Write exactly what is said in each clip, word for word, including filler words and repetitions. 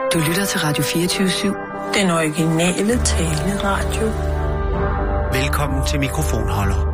Du lytter til Radio fireogtyve syv. Den originale taleradio. Velkommen til mikrofonholder.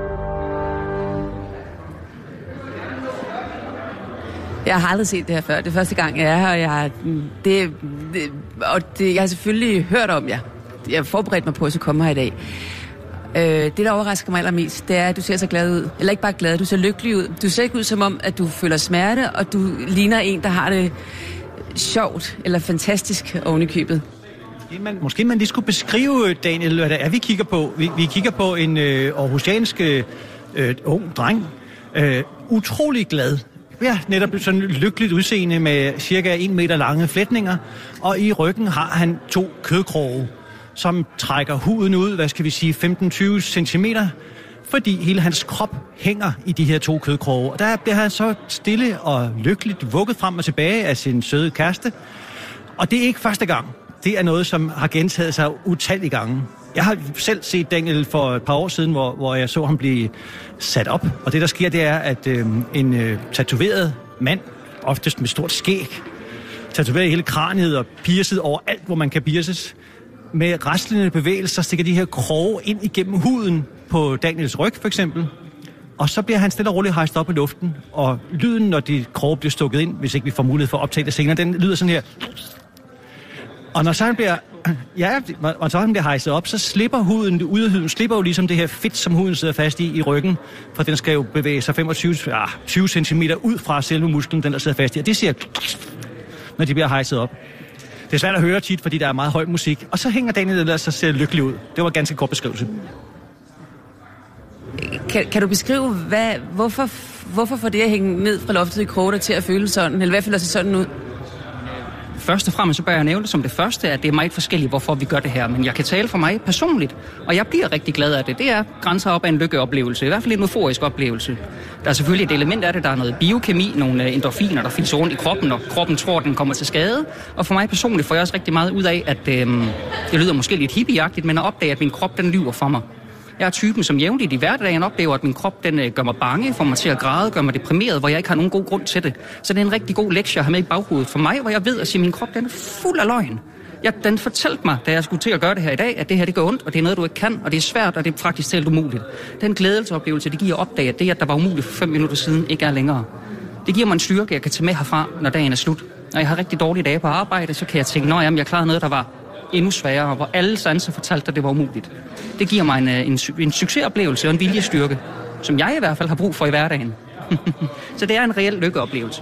Jeg har aldrig set det her før. Det er første gang, jeg er her, og jeg har, det, det, og det, jeg har selvfølgelig hørt om jer. Jeg har forberedt mig på, at jeg skulle komme her i dag. Øh, det, der overrasker mig allermest, det er, at du ser så glad ud. Eller ikke bare glad, du ser lykkelig ud. Du ser ikke ud som om, at du føler smerte, og du ligner en, der har det sjovt eller fantastisk oven i købet. Måske man, måske man lige skulle beskrive, Daniel, hvad det er, vi kigger på. Vi, vi kigger på en øh, aarhusiansk øh, ung dreng. Øh, utrolig glad. Ja, netop sådan lykkeligt udseende med cirka en meter lange flætninger. Og i ryggen har han to kødkroge, som trækker huden ud, hvad skal vi sige, femten til tyve centimeter, fordi hele hans krop hænger i de her to kødkroge. Og der bliver han så stille og lykkeligt vugget frem og tilbage af sin søde kæreste. Og det er ikke første gang. Det er noget, som har gentaget sig utallige gange. Jeg har selv set Daniel for et par år siden, hvor, hvor jeg så ham blive sat op. Og det, der sker, det er, at øh, en øh, tatoveret mand, oftest med stort skæg, tatoveret i hele kraniet og piercet over alt, hvor man kan pierces, med raslende bevægelser stikker de her kroge ind igennem huden på Daniels ryg, for eksempel. Og så bliver han stille og roligt hejst op i luften. Og lyden, når de kroge bliver stukket ind, hvis ikke vi får mulighed for at optage det senere, den lyder sådan her. Og når så han bliver, ja, og så han bliver hejset op, så slipper huden, ud af huden, slipper jo ligesom det her fedt, som huden sidder fast i, i ryggen. For den skal jo bevæge sig femogtyve til tyve centimeter ud fra selve musklen, den der sidder fast i. Og det siger, når de bliver hejset op. Det er svært at høre tit, fordi der er meget høj musik. Og så hænger Daniel ellers så ser lykkelig ud. Det var en ganske kort beskrivelse. Kan, kan du beskrive, hvad, hvorfor, hvorfor får det at hænge ned fra loftet i kroger til at føle sådan? Eller hvad føler sig sådan ud? Først og fremmest så bør jeg nævne det som det første, at det er meget forskelligt, hvorfor vi gør det her. Men jeg kan tale for mig personligt, og jeg bliver rigtig glad af det. Det er grænser op af en lykkeoplevelse, i hvert fald en euforisk oplevelse. Der er selvfølgelig et element af det, der er noget biokemi, nogle endorfiner, der findes rundt i kroppen, og kroppen tror, at den kommer til skade. Og for mig personligt får jeg også rigtig meget ud af, at øh, det lyder måske lidt hippieagtigt, men at opdage, at min krop den lyver for mig. Jeg er typen, som jævnligt i hverdagen oplever, at min krop den gør mig bange, får mig til at græde, gør mig deprimeret, hvor jeg ikke har nogen god grund til det. Så det er en rigtig god lektie at have med i baghovedet for mig, hvor jeg ved at sige, at min krop den er fuld af løgn. Jeg, den fortalte mig, da jeg skulle til at gøre det her i dag, at det her det gør ondt, og det er noget, du ikke kan, og det er svært, og det er faktisk helt umuligt. Den glædelseoplevelse, det giver at opdage, at det, at der var umuligt for fem minutter siden, ikke er længere. Det giver mig en styrke, jeg kan tage med herfra, når dagen er slut. Når jeg har rigtig dårlige dage på arbejde, så kan jeg tænke, at jeg klarede noget, der var endnu sværere, hvor alle sanser fortalte, at det var umuligt. Det giver mig en, en, en succesoplevelse og en viljestyrke, som jeg i hvert fald har brug for i hverdagen. Så det er en reel lykkeoplevelse.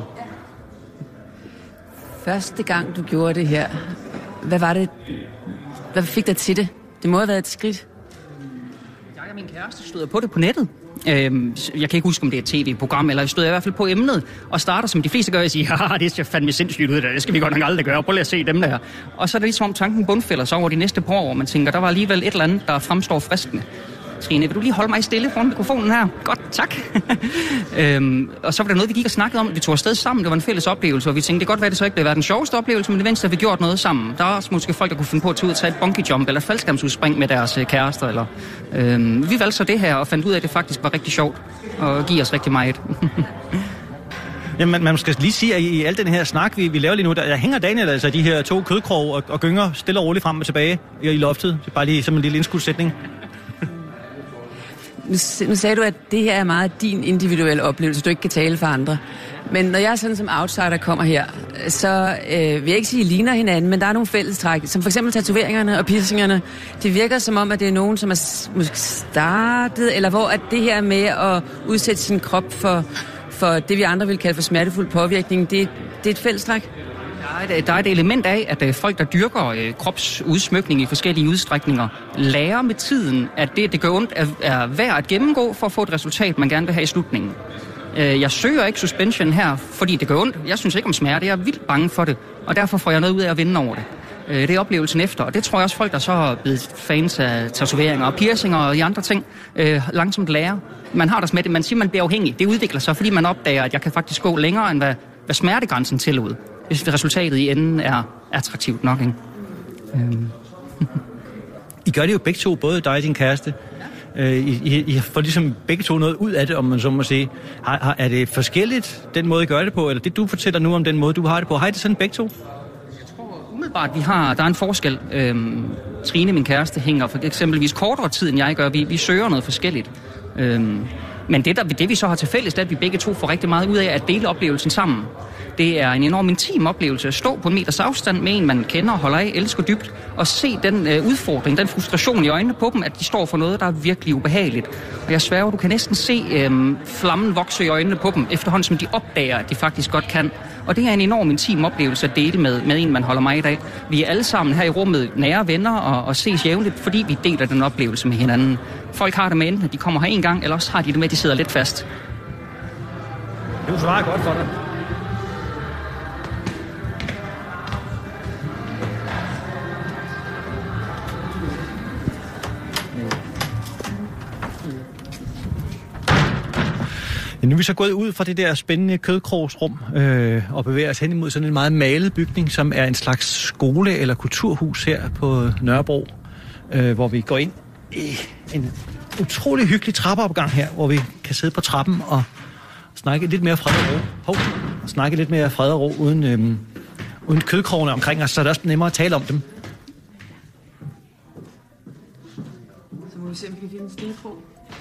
Første gang du gjorde det her, hvad var det? Hvad fik dig til det? Det må have været et skridt. Jeg og min kæreste stod på det på nettet. Øhm, jeg kan ikke huske, om det er et tv-program, eller jeg stod i hvert fald på emnet, og starter, som de fleste gør, og siger, haha, det ser fandme sindssygt ud, det skal vi godt nok aldrig gøre, prøv lige at se dem der. Og så er det ligesom om tanken bundfælder sig over de næste par år, og man tænker, der var alligevel et eller andet, der fremstår fristende. Trine, vil du lige holde mig stille foran mikrofonen her? Godt, tak. øhm, og så var der noget, vi gik og snakkede om, vi tog afsted sammen, det var en fælles oplevelse, og vi tænkte, det kan godt være, det så ikke blev været den sjoveste oplevelse, men det venstre, at vi gjort noget sammen. Der er også måske folk, der kunne finde på at tage ud og tage et bungee jump, eller et faldskærmsudspring med deres øh, kærester, eller... Øhm, vi valgte så det her, og fandt ud af, at det faktisk var rigtig sjovt, og giver os rigtig meget. Jamen, man skal lige sige, at i al den her snak, vi, vi laver lige nu, der, der hænger Daniel altså de her to kødkrog og, og gynger stille og roligt frem og tilbage i, i loftet. Det er bare lige som en lille indskudssætning. Nu, nu sagde du, at det her er meget din individuelle oplevelse, du ikke kan tale for andre. Men når jeg sådan som outsider kommer her, så øh, vil jeg ikke sige, at I ligner hinanden, men der er nogle fællestræk, som for eksempel tatoveringerne og piercingerne. Det virker som om, at det er nogen, som er måske startet, eller hvor at det her med at udsætte sin krop for, for det, vi andre vil kalde for smertefuld påvirkning, det, det er et fællestræk. Der er, et, der er et element af, at øh, folk, der dyrker øh, kropsudsmykning i forskellige udstrækninger, lærer med tiden, at det, det gør ondt, er, er værd at gennemgå for at få et resultat, man gerne vil have i slutningen. Øh, jeg søger ikke suspension her, fordi det gør ondt. Jeg synes ikke om smerte, jeg er vildt bange for det, og derfor får jeg noget ud af at vinde over det. Øh, det er oplevelsen efter, og det tror jeg også folk, der så er blevet fans af tatoveringer og piercinger og de andre ting, øh, langsomt lærer. Man har det med det, man siger, man bliver afhængig. Det udvikler sig, fordi man opdager, at jeg kan faktisk gå længere, end hvad, hvad smertegrænsen tillod, hvis resultatet i enden er attraktivt nok, ikke? Øhm. I gør det jo begge to, både dig og din kæreste. Øh, I, I, I får ligesom begge to noget ud af det, om man så må sige. Har, har, er det forskelligt, den måde I gør det på, eller det du fortæller nu om den måde, du har det på? Har I det sådan begge to? Jeg tror, umiddelbart, vi har, der er en forskel. Øhm, Trine, min kæreste, hænger for eksempelvis kortere tid, end jeg gør. Vi, vi søger noget forskelligt. Øhm, men det, der, det, vi så har til fælles, det er, at vi begge to får rigtig meget ud af at dele oplevelsen sammen. Det er en enorm intim oplevelse at stå på en meters afstand med en, man kender og holder af, elsker dybt, og se den øh, udfordring, den frustration i øjnene på dem, at de står for noget, der er virkelig ubehageligt. Og jeg sværger, du kan næsten se øh, flammen vokse i øjnene på dem, efterhånden som de opdager, at de faktisk godt kan. Og det er en enorm intim oplevelse at dele med, med en, man holder meget af. Vi er alle sammen her i rummet nære venner og, og ses jævnligt, fordi vi deler den oplevelse med hinanden. Folk har det med enten, at de kommer her en gang, eller også har de det med, at de sidder lidt fast. Det svarer godt for dig. Ja, nu er vi så gået ud fra det der spændende kødkrogsrum øh, og bevæger os hen imod sådan en meget malet bygning, som er en slags skole- eller kulturhus her på Nørrebro, øh, hvor vi går ind i en utrolig hyggelig trappeopgang her, hvor vi kan sidde på trappen og snakke lidt mere fred og ro. Hov, og snakke lidt mere fred og ro uden, øh, uden kødkrogene omkring os, så er det også nemmere at tale om dem. Så må vi se, om vi kan finde en stenkrog.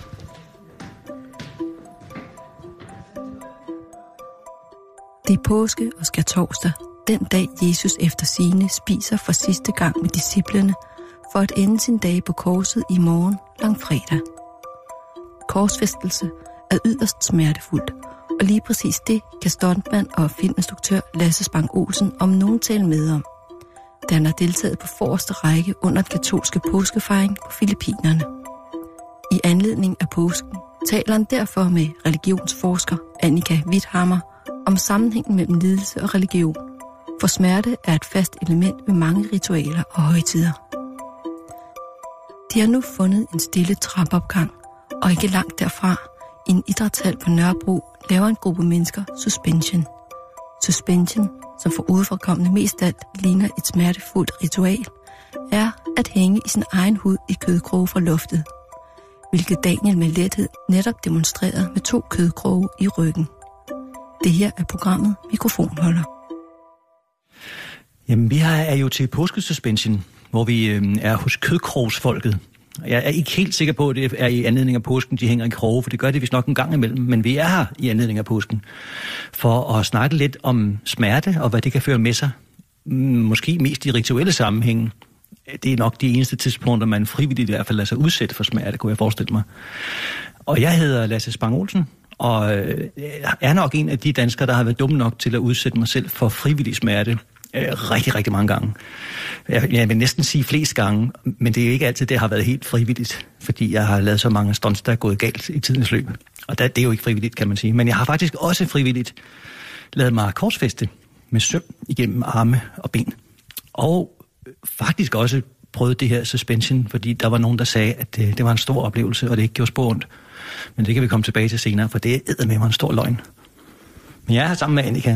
Det er påske og skærtorsdag, den dag Jesus efter sigende spiser for sidste gang med disciplene, for at ende sin dag på korset i morgen langfredag. Korsfæstelse er yderst smertefuldt, og lige præcis det kan stuntmand og filminstruktør Lasse Spang Olsen om nogen tale med om, da han har deltaget på forreste række under den katolske påskefejring på Filippinerne. I anledning af påsken taler han derfor med religionsforsker Annika Witthammer om sammenhængen mellem lidelse og religion, for smerte er et fast element ved mange ritualer og højtider. De har nu fundet en stille trappeopgang, og ikke langt derfra, i en idrætshal på Nørrebro, laver en gruppe mennesker suspension. Suspension, som for udefrakommende mest alt ligner et smertefuldt ritual, er at hænge i sin egen hud i kødkroge fra loftet, hvilket Daniel med lethed netop demonstrerede med to kødkroge i ryggen. Det her er programmet Mikrofonholder. Jamen, vi er jo til påskesuspension, hvor vi øh, er hos kødkrogsfolket. Jeg er ikke helt sikker på, at det er i anledning af påsken, de hænger i kroge, for det gør det vist nok en gang imellem. Men vi er her i anledning af påsken for at snakke lidt om smerte og hvad det kan føre med sig. Måske mest i rituelle sammenhænge. Det er nok de eneste tidspunkter, man frivilligt i hvert fald lader sig udsætte for smerte, kunne jeg forestille mig. Og jeg hedder Lasse Spang Olsen, og er nok en af de danskere, der har været dumme nok til at udsætte mig selv for frivillig smerte rigtig, rigtig mange gange. Jeg vil næsten sige flest gange, men det er ikke altid, det har været helt frivilligt, fordi jeg har lavet så mange stunts, der er gået galt i tidens løb. Og det er jo ikke frivilligt, kan man sige. Men jeg har faktisk også frivilligt lavet mig korsfæste med søm igennem arme og ben. Og faktisk også prøvet det her suspension, fordi der var nogen, der sagde, at det, det var en stor oplevelse, og det ikke gjorde spor ondt. Men det kan vi komme tilbage til senere, for det er eddermame en stor løgn. Men jeg er her sammen med Annika.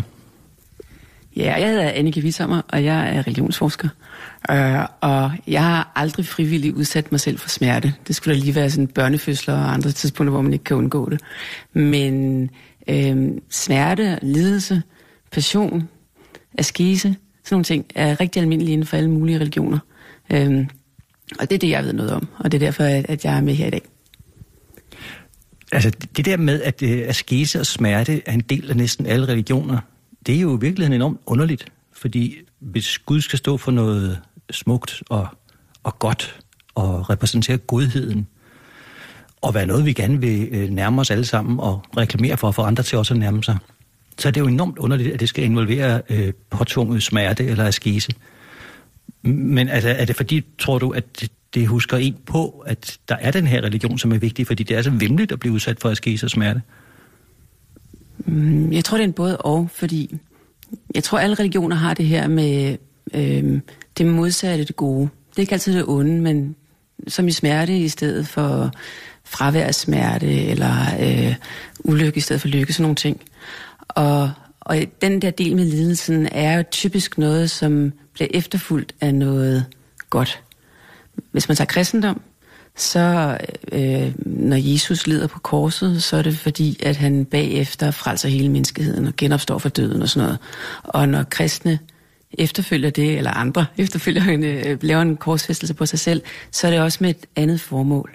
Ja, jeg hedder Annika Witthammer, og jeg er religionsforsker. Øh, og jeg har aldrig frivilligt udsat mig selv for smerte. Det skulle da lige være sådan børnefødsler og andre tidspunkter, hvor man ikke kan undgå det. Men øh, smerte, lidelse, passion, askese, sådan nogle ting er rigtig almindelige inden for alle mulige religioner. Øh, og det er det, jeg ved noget om, og det er derfor, at jeg er med her i dag. Altså, det der med, at øh, askese og smerte er en del af næsten alle religioner, det er jo i virkeligheden enormt underligt, fordi hvis Gud skal stå for noget smukt og, og godt og repræsentere godheden, og være noget, vi gerne vil øh, nærme os alle sammen og reklamere for at få andre til også at nærme sig, så er det jo enormt underligt, at det skal involvere øh, påtvunget smerte eller askese. Men altså, er det fordi, tror du, at det, det husker en på, at der er den her religion, som er vigtig, fordi det er så vimligt at blive udsat for askese og smerte? Jeg tror, det er en både og, fordi jeg tror, alle religioner har det her med øh, det modsatte, det gode. Det er ikke altid det onde, men som i smerte i stedet for fravær af smerte, eller øh, ulykke i stedet for lykke, sådan nogle ting. Og, og den der del med lidelsen er jo typisk noget, som bliver efterfulgt af noget godt. Hvis man tager kristendom, så øh, når Jesus lider på korset, så er det fordi, at han bagefter frelser hele menneskeheden og genopstår fra døden og sådan noget. Og når kristne efterfølger det, eller andre efterfølgende laver en korsfæstelse på sig selv, så er det også med et andet formål.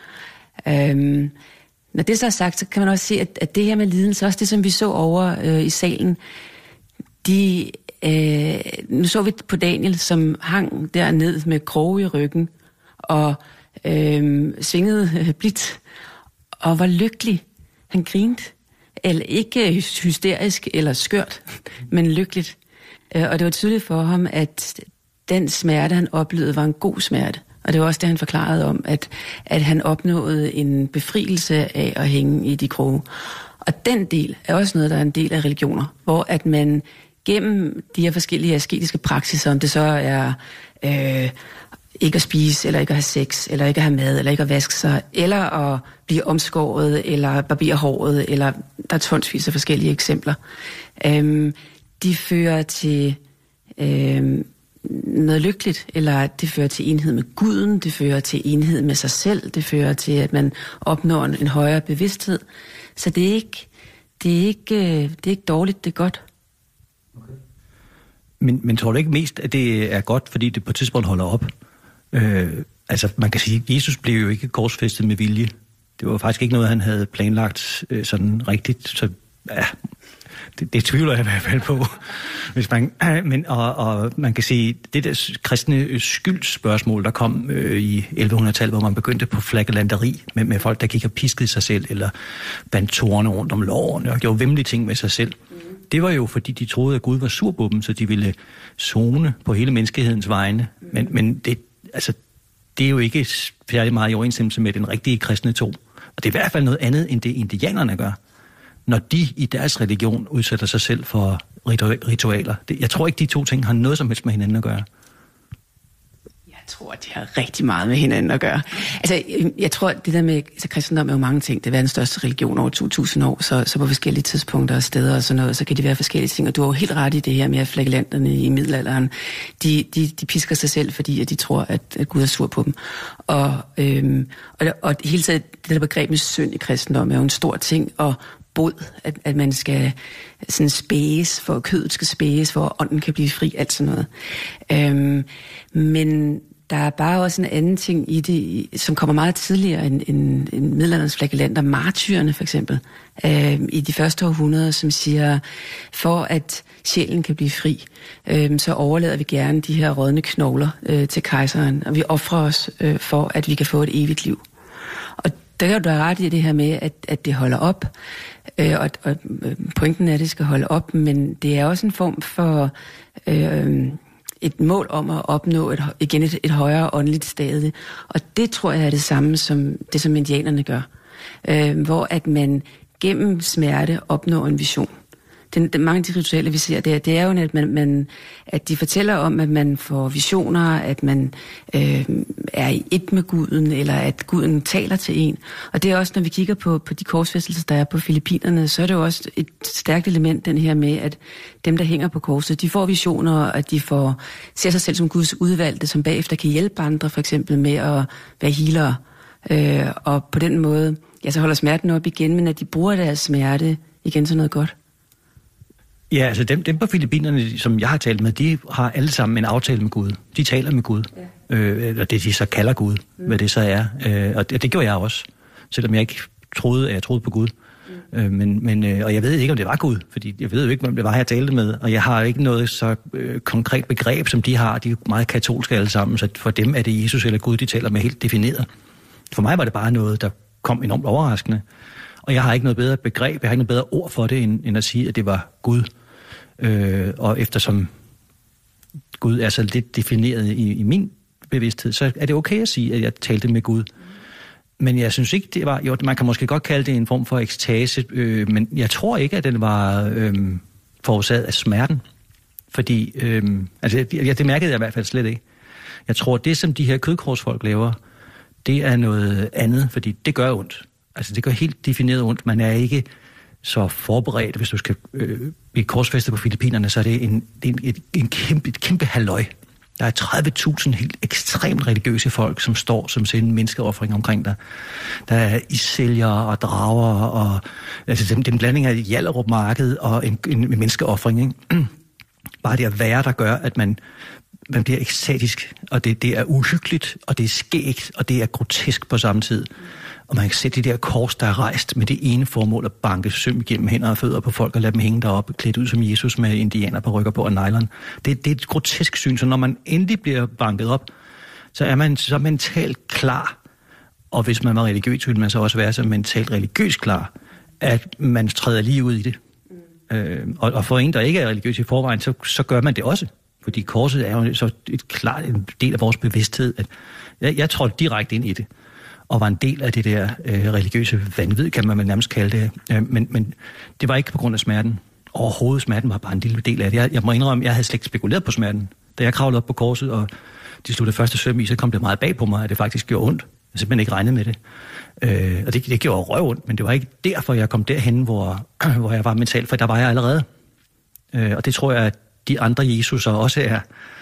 Øhm, når det så er sagt, så kan man også se, at, at det her med lidelse, også det, som vi så over øh, i salen, de, øh, nu så vi på Daniel, som hang derned med kroge i ryggen, og øh, svingede øh, blidt, og var lykkelig. Han grinte. Eller ikke hysterisk eller skørt, men lykkeligt. Og det var tydeligt for ham, at den smerte, han oplevede, var en god smerte. Og det var også det, han forklarede om, at, at han opnåede en befrielse af at hænge i de kroge. Og den del er også noget, der er en del af religioner, hvor at man gennem de her forskellige asketiske praksiser, om det så er øh, ikke at spise, eller ikke at have sex, eller ikke at have mad, eller ikke at vaske sig, eller at blive omskåret, eller barbere håret, eller der er tonsvis af forskellige eksempler. Øhm, de fører til øhm, noget lykkeligt, eller det fører til enhed med guden, det fører til enhed med sig selv, det fører til, at man opnår en, en højere bevidsthed. Så det er ikke, det er ikke, det er ikke dårligt, det er godt. Okay. Men, men tror du ikke mest, at det er godt, fordi det på et tidspunkt holder op? Øh, altså, man kan sige, at Jesus blev jo ikke korsfæstet med vilje. Det var faktisk ikke noget, han havde planlagt øh, sådan rigtigt. Så ja, det, det tvivler jeg i hvert fald på. Hvis man, øh, men, og, og man kan sige, det der kristne skyldsspørgsmål, der kom øh, i elleve hundrede-tallet, hvor man begyndte på flaggelanderi med, med folk, der gik og piskede sig selv, eller bandt tårne rundt om lårene og gjorde vemmelige ting med sig selv. Det var jo, fordi de troede, at Gud var sur på dem, så de ville zone på hele menneskehedens vegne. Men, men det, altså, det er jo ikke særlig meget i overensstemmelse med den rigtige kristne tro. Og det er i hvert fald noget andet, end det indianerne gør, når de i deres religion udsætter sig selv for ritualer. Jeg tror ikke, de to ting har noget som helst med hinanden at gøre. Jeg tror, det har rigtig meget med hinanden at gøre. Altså, jeg tror, det der med altså, kristendom er jo mange ting. Det er verdens største religion over to tusind år, så, så på forskellige tidspunkter og steder og sådan noget, så kan det være forskellige ting. Og du har jo helt ret i det her med, at flagellanterne i middelalderen, de, de, de pisker sig selv, fordi at de tror, at, at Gud er sur på dem. Og, øhm, og, og hele tiden, det der begreb med synd i kristendom er jo en stor ting, og bod, at, at man skal sådan spæges, for kødet skal spæges, for at ånden kan blive fri, alt sådan noget. Øhm, men der er bare også en anden ting i det, som kommer meget tidligere end, end, end middelalderens flagellanter, martyrerne for eksempel, øh, i de første århundreder, som siger, for at sjælen kan blive fri, øh, så overlader vi gerne de her rådne knogler øh, til kejseren, og vi offrer os øh, for, at vi kan få et evigt liv. Og der kan du have ret i det her med, at, at det holder op, øh, og, og pointen er, at det skal holde op, men det er også en form for Øh, et mål om at opnå et, igen et, et højere åndeligt stadie. Og det tror jeg er det samme som det, som indianerne gør. Øh, hvor at man gennem smerte opnår en vision. Den, den, mange af de ritualer, vi ser der, det er jo, at, man, man, at de fortæller om, at man får visioner, at man øh, er i et med guden, eller at guden taler til en. Og det er også, når vi kigger på, på de korsfæstelser, der er på Filippinerne, så er det jo også et stærkt element, den her med, at dem, der hænger på korset, de får visioner, at de får ser sig selv som Guds udvalgte, som bagefter kan hjælpe andre, for eksempel med at være healere. Øh, og på den måde, ja, så holder smerten op igen, men at de bruger deres smerte igen til noget godt. Ja, altså dem, dem på Filippinerne, som jeg har talt med, de har alle sammen en aftale med Gud. De taler med Gud, ja. øh, eller det de så kalder Gud, mm. hvad det så er. Øh, og det, det gjorde jeg også, selvom jeg ikke troede, at jeg troede på Gud. Mm. Øh, men, men, øh, og jeg ved ikke, om det var Gud, fordi jeg ved jo ikke, hvem det var, jeg talte med. Og jeg har ikke noget så øh, konkret begreb, som de har. De er meget katolske alle sammen, så for dem er det Jesus eller Gud, de taler med helt defineret. For mig var det bare noget, der kom enormt overraskende. Og jeg har ikke noget bedre begreb, jeg har ikke noget bedre ord for det, end, end at sige, at det var Gud. Øh, og eftersom Gud er så lidt defineret i, i min bevidsthed, så er det okay at sige, at jeg talte med Gud. Men jeg synes ikke, det var... Jo, man kan måske godt kalde det en form for ekstase, øh, men jeg tror ikke, at den var øh, forårsaget af smerten. Fordi... Øh, altså, ja, det mærkede jeg i hvert fald slet ikke. Jeg tror, det som de her kødkorsfolk laver, det er noget andet, fordi det gør ondt. Altså, det gør helt defineret ondt. Man er ikke så forberedt, hvis du skal øh, blive korsfæstet på Filippinerne, så er det en, en, en, en kæmpe, et kæmpe halløj. Der er tredive tusind helt ekstremt religiøse folk, som står som sin menneskeoffring omkring dig. Der er isælgere og drager, og altså den, den blanding af Hjallerup Marked og en, en menneskeoffring, ikke? bare det at være, der gør, at man, man bliver ekstatisk, og det, det er uhyggeligt, og det er skægt, og det er grotesk på samme tid. Og man kan se de der kors, der er rejst med det ene formål at banke søm igennem hænder og fødder på folk og lade dem hænge deroppe, klædt ud som Jesus med indianer på rykker på og nylon. Det, det er et grotesk syn, så når man endelig bliver banket op, så er man så mentalt klar, og hvis man var religiøs, ville man så også være så mentalt religiøst klar, at man træder lige ud i det. Mm. Øh, og, og for en, der ikke er religiøs i forvejen, så, så gør man det også. Fordi korset er jo så et klart en del af vores bevidsthed. At jeg, jeg trådte direkte ind i det, og var en del af det der øh, religiøse vanvid, kan man nærmest kalde det. Øh, men, men det var ikke på grund af smerten. Overhovedet smerten var bare en lille del af det. Jeg, jeg må indrømme, jeg havde slet ikke spekuleret på smerten. Da jeg kravlede op på korset, og de sluttede første søm i, så kom det meget bag på mig, at det faktisk gjorde ondt. Jeg simpelthen ikke regnede med det. Øh, og det, det gjorde røv ondt, men det var ikke derfor, jeg kom derhen, hvor, hvor jeg var mentalt, for der var jeg allerede. Øh, og det tror jeg, at de andre Jesuser også er.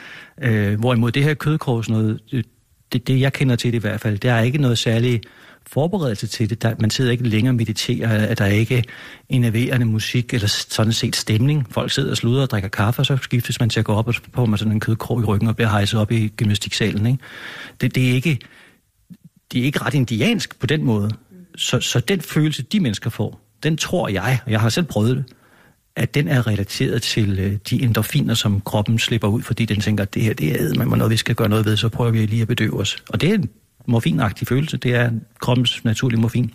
Øh, hvorimod det her kødkors, noget, det, det jeg kender til det i hvert fald, der er ikke noget særligt forberedelse til det. Der, man sidder ikke længere og mediterer, at der ikke er enerverende musik eller sådan set stemning. Folk sidder og sluder og drikker kaffe, og så skiftes man til at gå op og få man sådan en kødkrog i ryggen og bliver hejset op i gymnastiksalen. Ikke? Det, det er ikke... Det er ikke ret indiansk på den måde. Så, så den følelse, de mennesker får, den tror jeg, og jeg har selv prøvet det, at den er relateret til øh, de endorfiner, som kroppen slipper ud, fordi den tænker, at det her, det er æd, man må noget, vi skal gøre noget ved, så prøver vi lige at bedøve os. Og det er en morfinagtig følelse, det er kroppens naturlige morfin.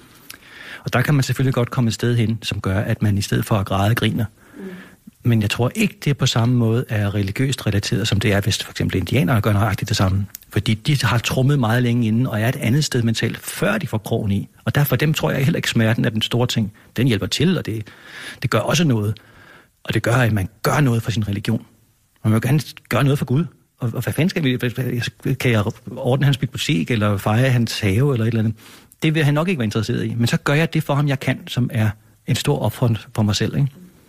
Og der kan man selvfølgelig godt komme et sted hen, som gør, at man i stedet for at græde griner. Mm. Men jeg tror ikke, det på samme måde er religiøst relateret, som det er, hvis for eksempel indianerne gør nøjagtigt det samme. Fordi de har trummet meget længe inden, og er et andet sted mentalt, før de får krogen i. Og derfor dem tror jeg heller ikke, smerten er den store ting. Den hjælper til, og det, det gør også noget. Og det gør, at man gør noget for sin religion. Man vil gerne gøre noget for Gud. Og, og hvad fanden skal vi? Kan jeg ordne hans bibliotek, eller fejre hans have, eller et eller andet? Det vil han nok ikke være interesseret i. Men så gør jeg det for ham, jeg kan, som er en stor offer for mig selv, ikke?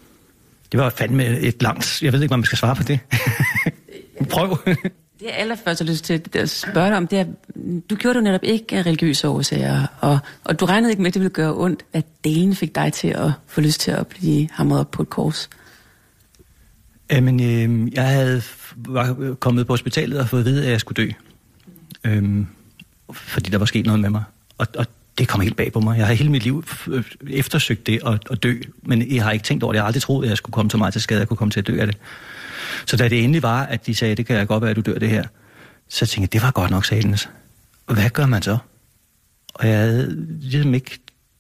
Det var fandme et langt... Jeg ved ikke, hvad man skal svare på det. Prøv. Det jeg allerførst har lyst til at spørge dig om, det er, du gjorde det netop ikke af religiøse årsager, og, og du regnede ikke med, at det ville gøre ondt. Hvad delen fik dig til at få lyst til at blive hamret op på et kors? Jamen, øh, jeg havde var kommet på hospitalet og fået at vide, at jeg skulle dø. Øhm, fordi der var sket noget med mig. Og, og det kom helt bag på mig. Jeg har hele mit liv eftersøgt det at, at dø, men jeg har ikke tænkt over det. Jeg har aldrig troet, at jeg skulle komme så meget til skade, at jeg kunne komme til at dø af det. Så da det endelig var, at de sagde, det kan godt være, at du dør det her, så tænkte jeg, det var godt nok satans. Og hvad gør man så? Og jeg havde ligesom ikke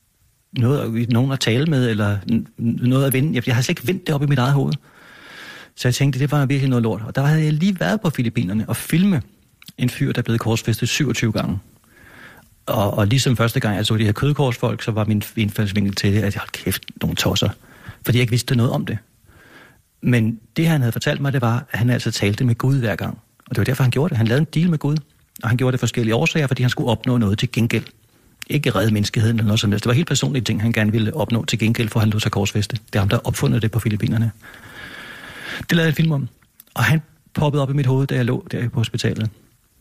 noget, nogen at tale med, eller noget at vinde. Jeg, jeg havde slet ikke vendt det op i mit eget hoved. Så jeg tænkte, det var virkelig noget lort. Og der havde jeg lige været på Filippinerne og filme en fyr, der er blevet korsfæstet syvogtyve gange. Og, og ligesom første gang, jeg så de her kødkorsfolk, så var min indfaldsvinkel til det, at jeg holdt kæft, nogle tosser. Fordi jeg ikke vidste noget om det. Men det, han havde fortalt mig, det var, at han altså talte med Gud hver gang. Og det var derfor, han gjorde det. Han lavede en deal med Gud. Og han gjorde det forskellige årsager, fordi han skulle opnå noget til gengæld. Ikke redde menneskeheden eller noget som helst. Det var helt personlige ting, han gerne ville opnå til gengæld, for han lod sig korsfæste. Det er ham, der opfundet det på Filippinerne. Det lavede jeg en film om. Og han poppede op i mit hoved, da jeg lå der på hospitalet.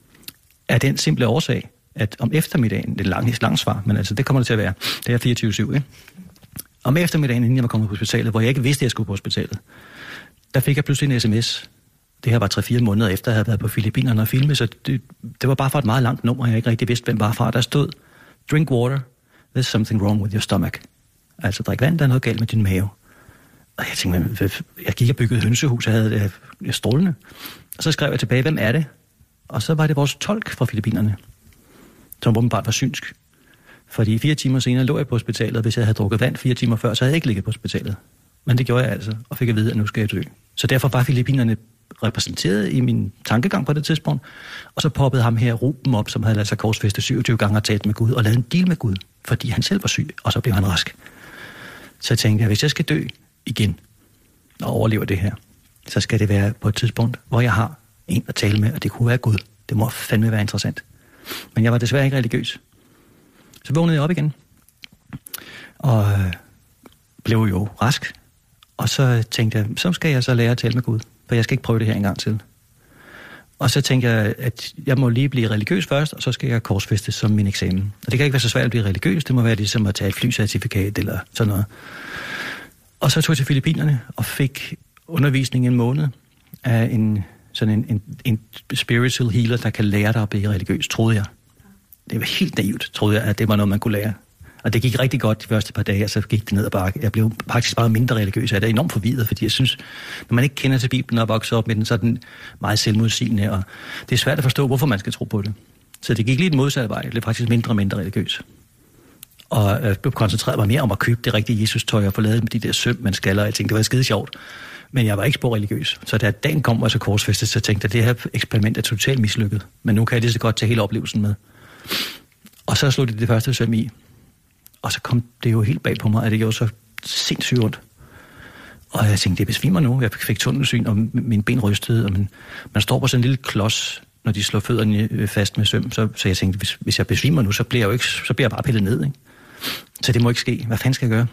Af den simple årsag, at om eftermiddagen, det er langt lang svar, men altså det kommer det til at være. Det er fireogtyve syv, ikke? Om eftermiddagen, inden jeg var kommet på hospitalet, hvor jeg ikke vidste, at jeg skulle på hospitalet, der fik jeg pludselig en sms. Det her var tre fire måneder efter, jeg havde været på Filippinerne og filmet, så det, det var bare for et meget langt nummer, jeg ikke rigtig vidste, hvem var fra. Der stod, drink water, there's something wrong with your stomach. Altså, drik vand, der er noget galt med din mave. Og jeg tænkte, jeg gik og byggede hønsehus, jeg havde det jeg strålende. Og så skrev jeg tilbage, hvem er det? Og så var det vores tolk fra Filippinerne, som åbenbart var synsk. Fordi fire timer senere lå jeg på hospitalet, og hvis jeg havde drukket vand fire timer før, så havde jeg ikke ligget på hospitalet. Men det gjorde jeg altså, og fik at vide, at nu skal jeg dø. Så derfor var Filippinerne repræsenteret i min tankegang på det tidspunkt. Og så poppede ham her Ruben op, som havde ladet sig korsfæste syvogtyve gange og talt med Gud, og lavet en deal med Gud, fordi han selv var syg, og så blev han rask. Så jeg tænkte, at hvis jeg skal dø igen og overleve det her, så skal det være på et tidspunkt, hvor jeg har en at tale med, og det kunne være Gud. Det må fandme være interessant. Men jeg var desværre ikke religiøs. Så vågnede jeg op igen, og blev jo rask. Og så tænkte jeg, så skal jeg så lære at tale med Gud, for jeg skal ikke prøve det her en gang til. Og så tænkte jeg, at jeg må lige blive religiøs først, og så skal jeg korsfæstes som min eksamen. Og det kan ikke være så svært at blive religiøs, det må være ligesom at tage et flycertifikat eller sådan noget. Og så tog jeg til Filippinerne og fik undervisning en måned af en, sådan en, en, en spiritual healer, der kan lære dig at blive religiøs, troede jeg. Det var helt naivt, troede jeg, at det var noget, man kunne lære. Og det gik rigtig godt de første par dage, og så gik det ned ad bakke. Jeg blev faktisk bare mindre religiøs. Jeg er enormt forvirret, fordi jeg synes, når man ikke kender til Bibelen og vokser op med den, så er den meget selvmodsigende, og det er svært at forstå, hvorfor man skal tro på det. Så det gik lige den modsatte vej. Jeg blev faktisk mindre og mindre religiøs. Og jeg blev koncentreret mig mere om at købe det rigtige Jesus-tøj og få lavet med de der søm, man skal, og jeg tænkte, det var skide sjovt. Men jeg var ikke spor religiøs. Så da dagen kom, og så korsfæstet, så tænkte jeg, at det her eksperiment er totalt mislykket. Men nu kan jeg lige så godt tage hele oplevelsen med. Og så slog det det første søm i. Og så kom det jo helt bag på mig, at det gjorde så sindssygt ondt. Og jeg tænkte, det besvimer nu. Jeg fik tunnelsyn, og mine ben rystede. Og man, man står på sådan en lille klods, når de slår fødderne fast med søm. Så, så jeg tænkte, hvis, hvis jeg besvimer nu, så bliver jeg jo ikke, så bliver jeg bare pillet ned. Ikke? Så det må ikke ske. Hvad fanden skal jeg gøre?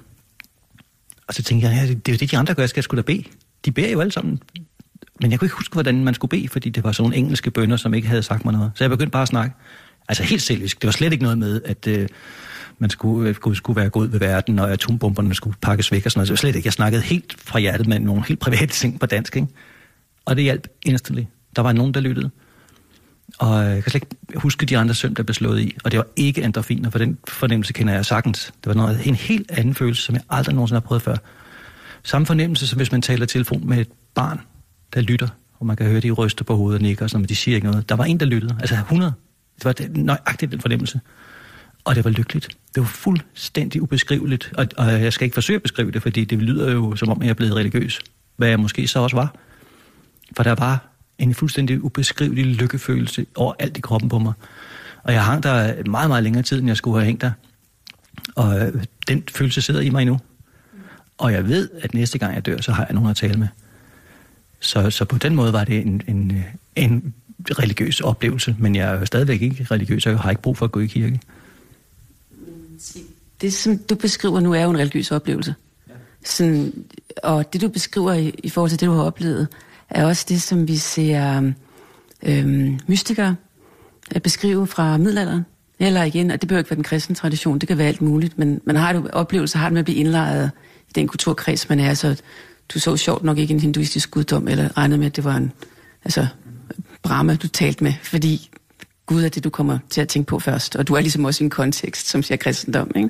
Og så tænkte jeg, ja, det er jo det, de andre gør. Jeg skal sgu da bede. De beder jo alle sammen. Men jeg kunne ikke huske, hvordan man skulle bede, fordi det var sådan nogle engelske bønner, som ikke havde sagt mig noget. Så jeg begyndte bare at snakke. Altså helt selvisk. Det var slet ikke noget med, at øh, man skulle, øh, skulle være god ved verden, og atombomberne skulle pakkes væk og sådan noget. Det var slet ikke. Jeg snakkede helt fra hjertet med nogle helt private ting på dansk, ikke? Og det hjalp instantly. Der var nogen, der lyttede. Og jeg kan slet ikke huske de andre søm, der blev slået i. Og det var ikke endorfiner, for den fornemmelse kender jeg sagtens. Det var noget, en helt anden følelse, som jeg aldrig nogensinde har prøvet før. Samme fornemmelse, som hvis man taler telefon med et barn, der lytter, og man kan høre, de ryster på hovedet og nikker, og sådan, men de siger ikke noget. Der var en, der lyttede. Altså hundrede. Det var nøjagtigt den fornemmelse. Og det var lykkeligt. Det var fuldstændig ubeskriveligt. Og, og jeg skal ikke forsøge at beskrive det, fordi det lyder jo, som om jeg er blevet religiøs. Hvad jeg måske så også var. For der var en fuldstændig ubeskrivelig lykkefølelse over alt i kroppen på mig. Og jeg hang der meget, meget længere tid, end jeg skulle have hængt der. Og den følelse sidder i mig endnu. Og jeg ved, at næste gang jeg dør, så har jeg nogen at tale med. Så, så på den måde var det en, en, en religiøs oplevelse, men jeg er jo stadigvæk ikke religiøs, og jeg har ikke brug for at gå i kirke. Det, som du beskriver nu, er jo en religiøs oplevelse. Ja. Sådan, og det, du beskriver i, i forhold til det, du har oplevet, er også det, som vi ser øhm, mystikere beskrive fra middelalderen. Eller igen, og det behøver ikke være den kristne tradition, det kan være alt muligt, men man har et oplevelse, har det med at blive indlejret i den kulturkreds, man er. Så du så sjovt nok ikke en hinduistisk guddom, eller regnede med, at det var en altså, Brahma, du talte med, fordi Gud er det, du kommer til at tænke på først, og du er ligesom også i en kontekst, som siger kristendom, ikke?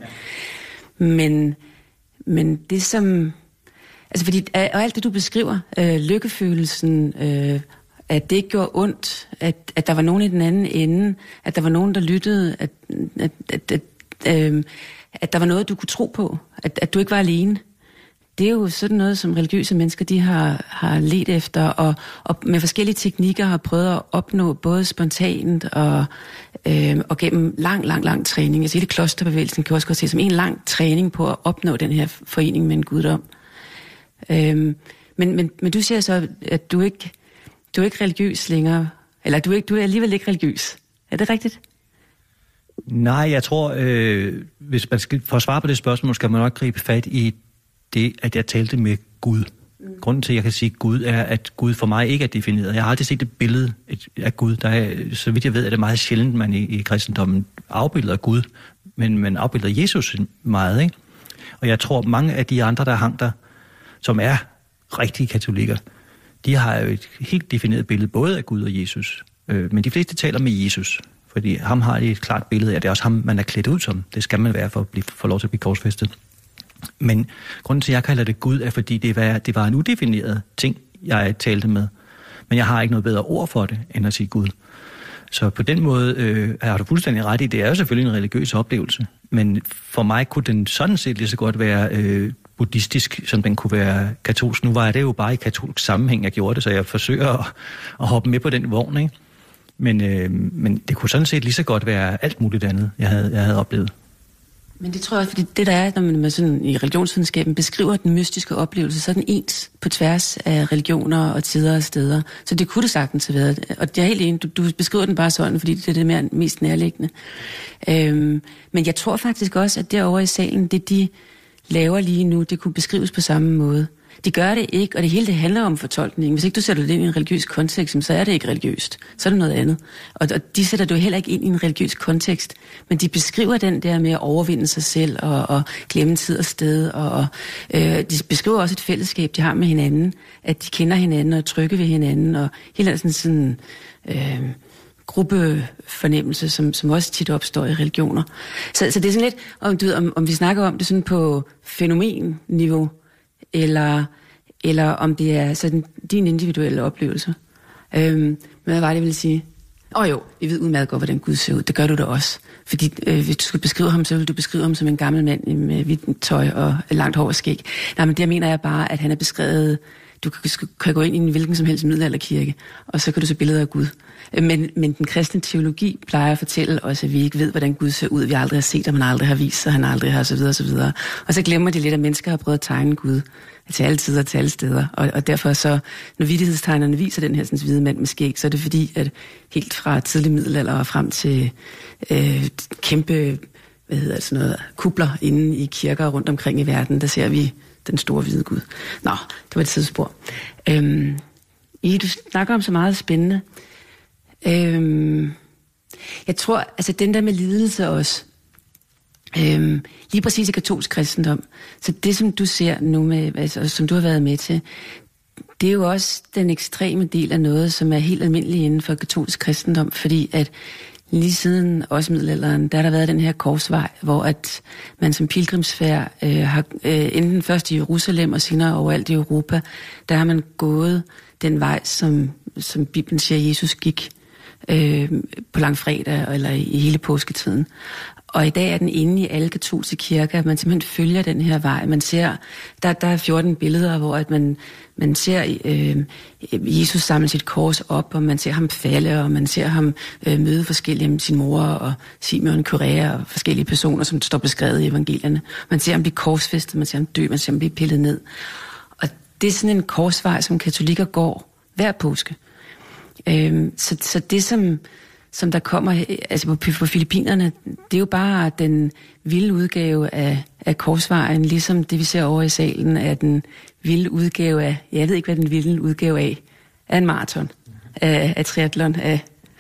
Men, men det som... Altså fordi, og alt det, du beskriver, øh, lykkefølelsen, øh, at det ikke gjorde ondt, at, at der var nogen i den anden ende, at der var nogen, der lyttede, at, at, at, at, øh, at der var noget, du kunne tro på, at, at du ikke var alene. Det er jo sådan noget, som religiøse mennesker, de har, har let efter, og, og med forskellige teknikker har prøvet at opnå, både spontant og, øh, og gennem lang, lang, lang træning. Altså hele klosterbevægelsen kan også godt se som en lang træning på at opnå den her forening med en guddom. Øhm, men, men, men du siger så, at du ikke, du er ikke religiøs længere, eller du er, ikke, du er alligevel ikke religiøs. Er det rigtigt? Nej, jeg tror, øh, hvis man skal for at svare på det spørgsmål, skal man nok gribe fat i det, at jeg talte med Gud. Mm. Grunden til, at jeg kan sige Gud, er, at Gud for mig ikke er defineret. Jeg har aldrig set et billede af Gud. Der er, så vidt jeg ved, er det meget sjældent, man i, i kristendommen afbilder Gud, men man afbilder Jesus meget, ikke? Og jeg tror, mange af de andre, der hang der, som er rigtige katolikker, de har jo et helt defineret billede, både af Gud og Jesus. Øh, men de fleste taler med Jesus, fordi ham har de et klart billede af. Det er også ham, man er klædt ud som. Det skal man være for at blive, få lov til at blive korsfæstet. Men grunden til, at jeg kalder det Gud, er fordi det var, det var en udefineret ting, jeg talte med. Men jeg har ikke noget bedre ord for det, end at sige Gud. Så på den måde øh, har du fuldstændig ret i, det er jo selvfølgelig en religiøs oplevelse. Men for mig kunne den sådan set lige så godt være øh, buddhistisk, som den kunne være katolsk. Nu var det jo bare i katolsk sammenhæng, jeg gjorde det, så jeg forsøger at, at hoppe med på den vogn, ikke? Men, øh, men det kunne sådan set lige så godt være alt muligt andet, jeg havde, jeg havde oplevet. Men det tror jeg, fordi det der er, når man sådan, i religionsvidenskaben beskriver den mystiske oplevelse, så er den ens på tværs af religioner og tider og steder. Så det kunne det sagtens have været. Og jeg er helt enig, du, du beskriver den bare sådan, fordi det er det mere, mest nærliggende. Øhm, men jeg tror faktisk også, at derovre i salen, det de laver lige nu, det kunne beskrives på samme måde. De gør det ikke, og det hele det handler om fortolkning. Hvis ikke du sætter det ind i en religiøs kontekst, så er det ikke religiøst. Så er det noget andet. Og, og de sætter du heller ikke ind i en religiøs kontekst, men de beskriver den der med at overvinde sig selv og, og glemme tid og sted. Og, og øh, de beskriver også et fællesskab, de har med hinanden, at de kender hinanden og er trygge ved hinanden, og hele sådan sådan øh, gruppefornemmelse, som, som også tit opstår i religioner. Så, så det er sådan lidt, om, du ved, om, om vi snakker om det sådan på fænomenniveau, eller, eller om det er sådan din individuelle oplevelse. Øhm, hvad var det, jeg ville sige? Åh oh, jo, vi ved udmærket godt, hvordan Gud ser ud. Det gør du da også. Fordi øh, hvis du skal beskrive ham, så vil du beskrive ham som en gammel mand med hvidt tøj og langt hår og skæg. Nej, men der mener jeg bare, at han er beskrevet. Du kan, kan gå ind i en hvilken som helst middelalderkirke, og så kan du se billeder af Gud. Men, men den kristne teologi plejer at fortælle os, at vi ikke ved, hvordan Gud ser ud. Vi aldrig har set ham, han aldrig har vist sig, han aldrig har, og så videre, og så videre. Og så glemmer de lidt, at mennesker har prøvet at tegne Gud til alle tider og til alle steder. Og, og derfor så, når vittighedstegnerne viser den her sådan, hvide mand med skæg, så er det fordi, at helt fra tidlig middelalder og frem til øh, kæmpe, hvad hedder det, sådan noget, kubler inde i kirker rundt omkring i verden, der ser vi den store hvide Gud. Nå, det var et tidsspor. Øhm, I, du snakker om så meget spændende. Øhm, jeg tror, altså den der med lidelse også, øhm, lige præcis i katolsk kristendom, så det som du ser nu med, altså, som du har været med til, det er jo også den ekstreme del af noget, som er helt almindelig inden for katolsk kristendom, fordi at lige siden også middelalderen, der har der været den her korsvej, hvor at man som pilgrimsfærd øh, har øh, enten først i Jerusalem og senere overalt i Europa, der har man gået den vej, som, som Bibelen siger, Jesus gik øh, på langfredag eller i, i hele påsketiden. Og i dag er den inde i alle katolske kirker, man simpelthen følger den her vej. Man ser, der, der er fjorten billeder, hvor at man, man ser øh, Jesus samle sit kors op, og man ser ham falde, og man ser ham øh, møde forskellige, sin mor og Simeon Kyrea og forskellige personer, som står beskrevet i evangelierne. Man ser ham blive korsfæstet, man ser ham dø, man ser ham blive pillet ned. Og det er sådan en korsvej, som katolikker går hver påske. Øh, så, så det som... som der kommer altså på, på Filippinerne, det er jo bare den vilde udgave af, af korsvejen, ligesom det vi ser over i salen, er den vilde udgave af, jeg ved ikke hvad den vilde udgave af, af en maraton, af, af triathlon, af,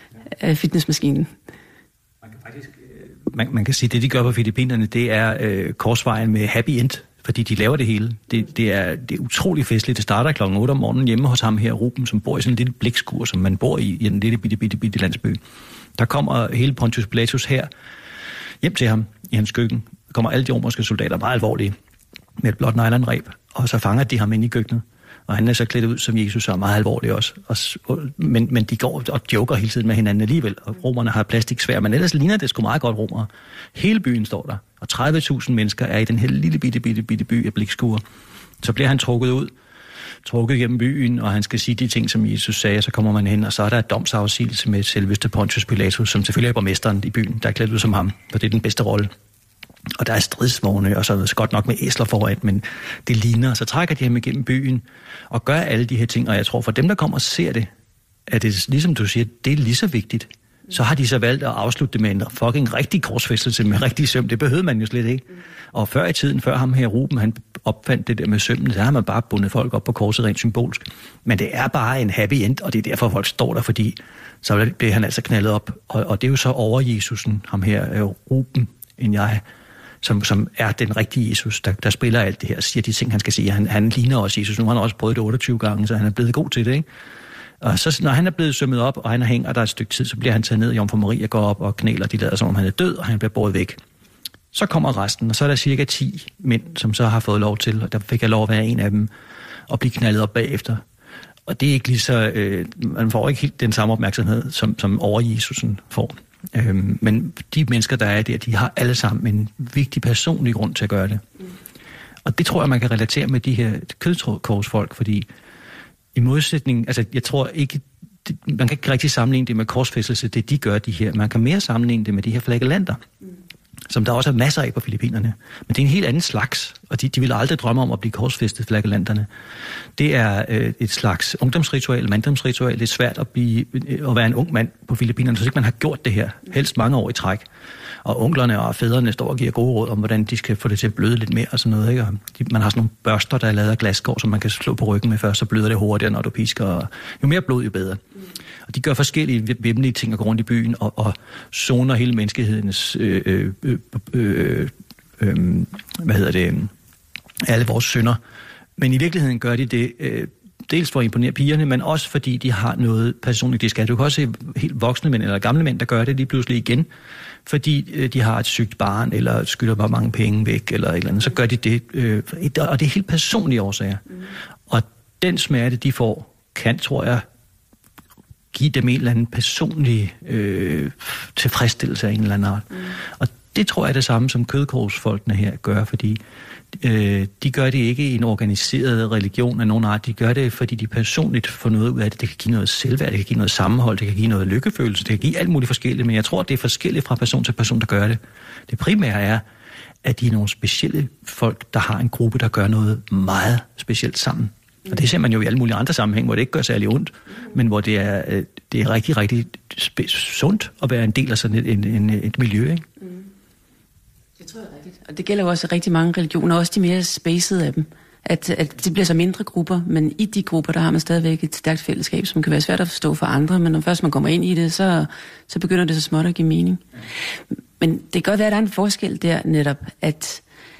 af fitnessmaskinen. Man kan faktisk, man, man kan sige, det de gør på Filippinerne, det er øh, korsvejen med happy end, fordi de laver det hele. Det, det, er, det er utrolig festligt. Det starter klokken otte om morgenen hjemme hos ham her, Ruben, som bor i sådan en lille blikskur, som man bor i, i en lille bitte, bitte, bitte landsby. Der kommer hele Pontius Pilatus her hjem til ham i hans køkken. Der kommer alle de romerske soldater, meget alvorlige, med et blåt nylonreb, og så fanger de ham ind i køkkenet. Og han er så klædt ud som Jesus, og er meget alvorlig også. Og, men, men de går og joker hele tiden med hinanden alligevel, og romerne har plastiksværd, men ellers ligner det sgu meget godt romere. Hele byen står der, og tredive tusind mennesker er i den her lille bitte, bitte, bitte by af blikskuer. Så bliver han trukket ud, trukket gennem byen, og han skal sige de ting, som Jesus sagde, så kommer man hen, og så er der et domsafsigelse med selveste Pontius Pilatus, som selvfølgelig er borgmesteren i byen, der er klædt ud som ham, for det er den bedste rolle. Og der er stridsvogne, og så er det godt nok med æsler foran, men det ligner, så trækker de ham igennem byen, og gør alle de her ting, og jeg tror, for dem, der kommer og ser det, at det, ligesom du siger, det er lige så vigtigt. Så har de så valgt at afslutte det med en fucking rigtig korsfæstelse med rigtig søm. Det behøvede man jo slet ikke. Og før i tiden, før ham her Ruben, han opfandt det der med sømmen, der har man bare bundet folk op på korset rent symbolsk. Men det er bare en happy end, og det er derfor, folk står der, fordi så bliver han altså knaldet op. Og, og det er jo så over Jesusen, ham her Ruben, end jeg, som, som er den rigtige Jesus, der, der spiller alt det her, siger de ting, han skal sige. Han, han ligner også Jesus. Nu har han også prøvet det otteogtyve gange, så han er blevet god til det, ikke? Og så når han er blevet sømmet op, og han hænger der et stykke tid, så bliver han taget ned, Jomfru Maria går op og knæler, de lader som om han er død, og han bliver båret væk. Så kommer resten, og så er der cirka ti mænd, som så har fået lov til, og der fik jeg lov at være en af dem, og blive knaldet op bagefter. Og det er ikke lige så, øh, man får ikke helt den samme opmærksomhed, som, som over Jesusen får. Øhm, men de mennesker, der er der, de har alle sammen en vigtig personlig grund til at gøre det. Og det tror jeg, man kan relatere med de her kødkorsfolk, fordi i modsætning, altså jeg tror ikke, det, man kan ikke rigtig sammenligne det med korsfæstelse, det de gør de her. Man kan mere sammenligne det med de her flagellanter, mm. som der også er masser af på Filippinerne. Men det er en helt anden slags, og de, de vil aldrig drømme om at blive korsfæstet, flagellanterne. Det er øh, et slags ungdomsritual, manddomsritual. Det er svært at, blive, at være en ung mand på Filippinerne, så ikke man har gjort det her, helst mange år i træk. og onklerne og fædrene står og giver gode råd om, hvordan de skal få det til at bløde lidt mere og sådan noget, ikke? Og de, man har sådan nogle børster, der er lavet af glasskår, som man kan slå på ryggen med først, så bløder det hurtigere, når du pisker, og jo mere blod, jo bedre. Og de gør forskellige vemmelige ting og går rundt i byen og, og zoner hele menneskehedens øh, øh, øh, øh, øh, hvad hedder det, alle vores synder. Men i virkeligheden gør de det øh, dels for at imponere pigerne, men også fordi de har noget personligt, de skal. Du kan også se helt voksne mænd eller gamle mænd, der gør det lige pludselig igen, fordi øh, de har et sygt barn, eller skylder bare mange penge væk, eller et eller andet. Så gør de det, øh, og det er helt personlige årsager. Mm. Og den smerte, de får, kan, tror jeg, give dem en eller anden personlig øh, tilfredsstillelse af en eller anden art. Mm. Og det tror jeg er det samme, som kødkorsfolkene her gør, fordi øh, de gør det ikke i en organiseret religion af nogen art. De gør det, fordi de personligt får noget ud af det. Det kan give noget selvværd, det kan give noget sammenhold, det kan give noget lykkefølelse, det kan give alt muligt forskelligt, men jeg tror, det er forskelligt fra person til person, der gør det. Det primære er, at de er nogle specielle folk, der har en gruppe, der gør noget meget specielt sammen. Og det ser man jo i alle mulige andre sammenhæng, hvor det ikke gør særlig ondt, men hvor det er, det er rigtig, rigtig sundt at være en del af sådan et, en, en, et miljø, ikke? Mm. Det tror jeg er rigtigt. Og det gælder jo også rigtig mange religioner, også de mere spacede af dem. At, at det bliver så mindre grupper, men i de grupper, der har man stadigvæk et stærkt fællesskab, som kan være svært at forstå for andre, men når først man kommer ind i det, så, så begynder det så småt at give mening. Men det kan godt være, at der er en forskel der netop, at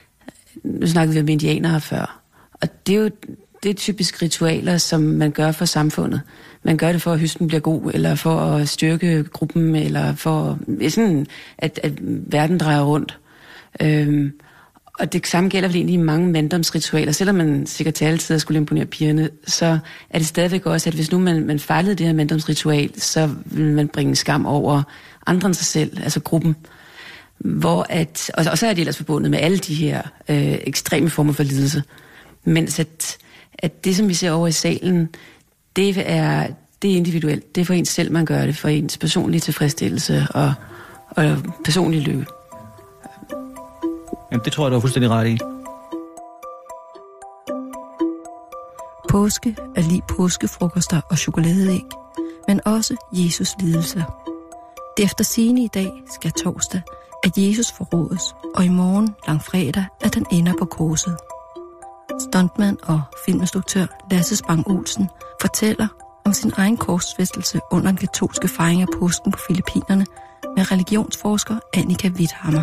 nu snakkede vi om indianere før, og det er jo det er typisk ritualer, som man gør for samfundet. Man gør det for, at høsten bliver god, eller for at styrke gruppen, eller for sådan, at, at verden drejer rundt. Øhm, og det samme gælder vel egentlig i mange manddomsritualer. Selvom man sikkert til alle tider skulle imponere pigerne, så er det stadigvæk også, at hvis nu man, man fejlede det her manddomsritual, så vil man bringe skam over andre end sig selv, altså gruppen. Hvor at, og, og så er det ellers forbundet med alle de her øh, ekstreme former for lidelse. Mens at at det, som vi ser over i salen, det er, det er individuelt. Det er for ens selv, man gør det, for ens personlige tilfredsstillelse og, og personlig lykke. Jamen, det tror jeg, du er fuldstændig ret i. Påske er lige påskefrokoster og chokoladeæg, men også Jesus lidelser. Det efter sigende i dag skal torsdag, at Jesus forrådes, og i morgen, langfredag, at han ender på korset. Stuntman og filminstruktør Lasse Spang Olsen fortæller om sin egen korsfæstelse under den katolske fejring af påsken på Filippinerne med religionsforsker Annika Witthammer.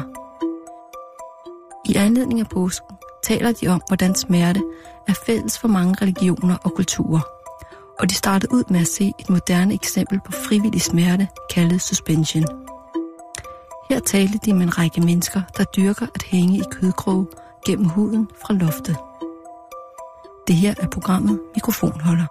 I anledning af påsken taler de om, hvordan smerte er fælles for mange religioner og kulturer, og de startede ud med at se et moderne eksempel på frivillig smerte kaldet suspension. Her talte de med en række mennesker, der dyrker at hænge i kødkroge gennem huden fra loftet. Det her er programmet Mikrofonholder.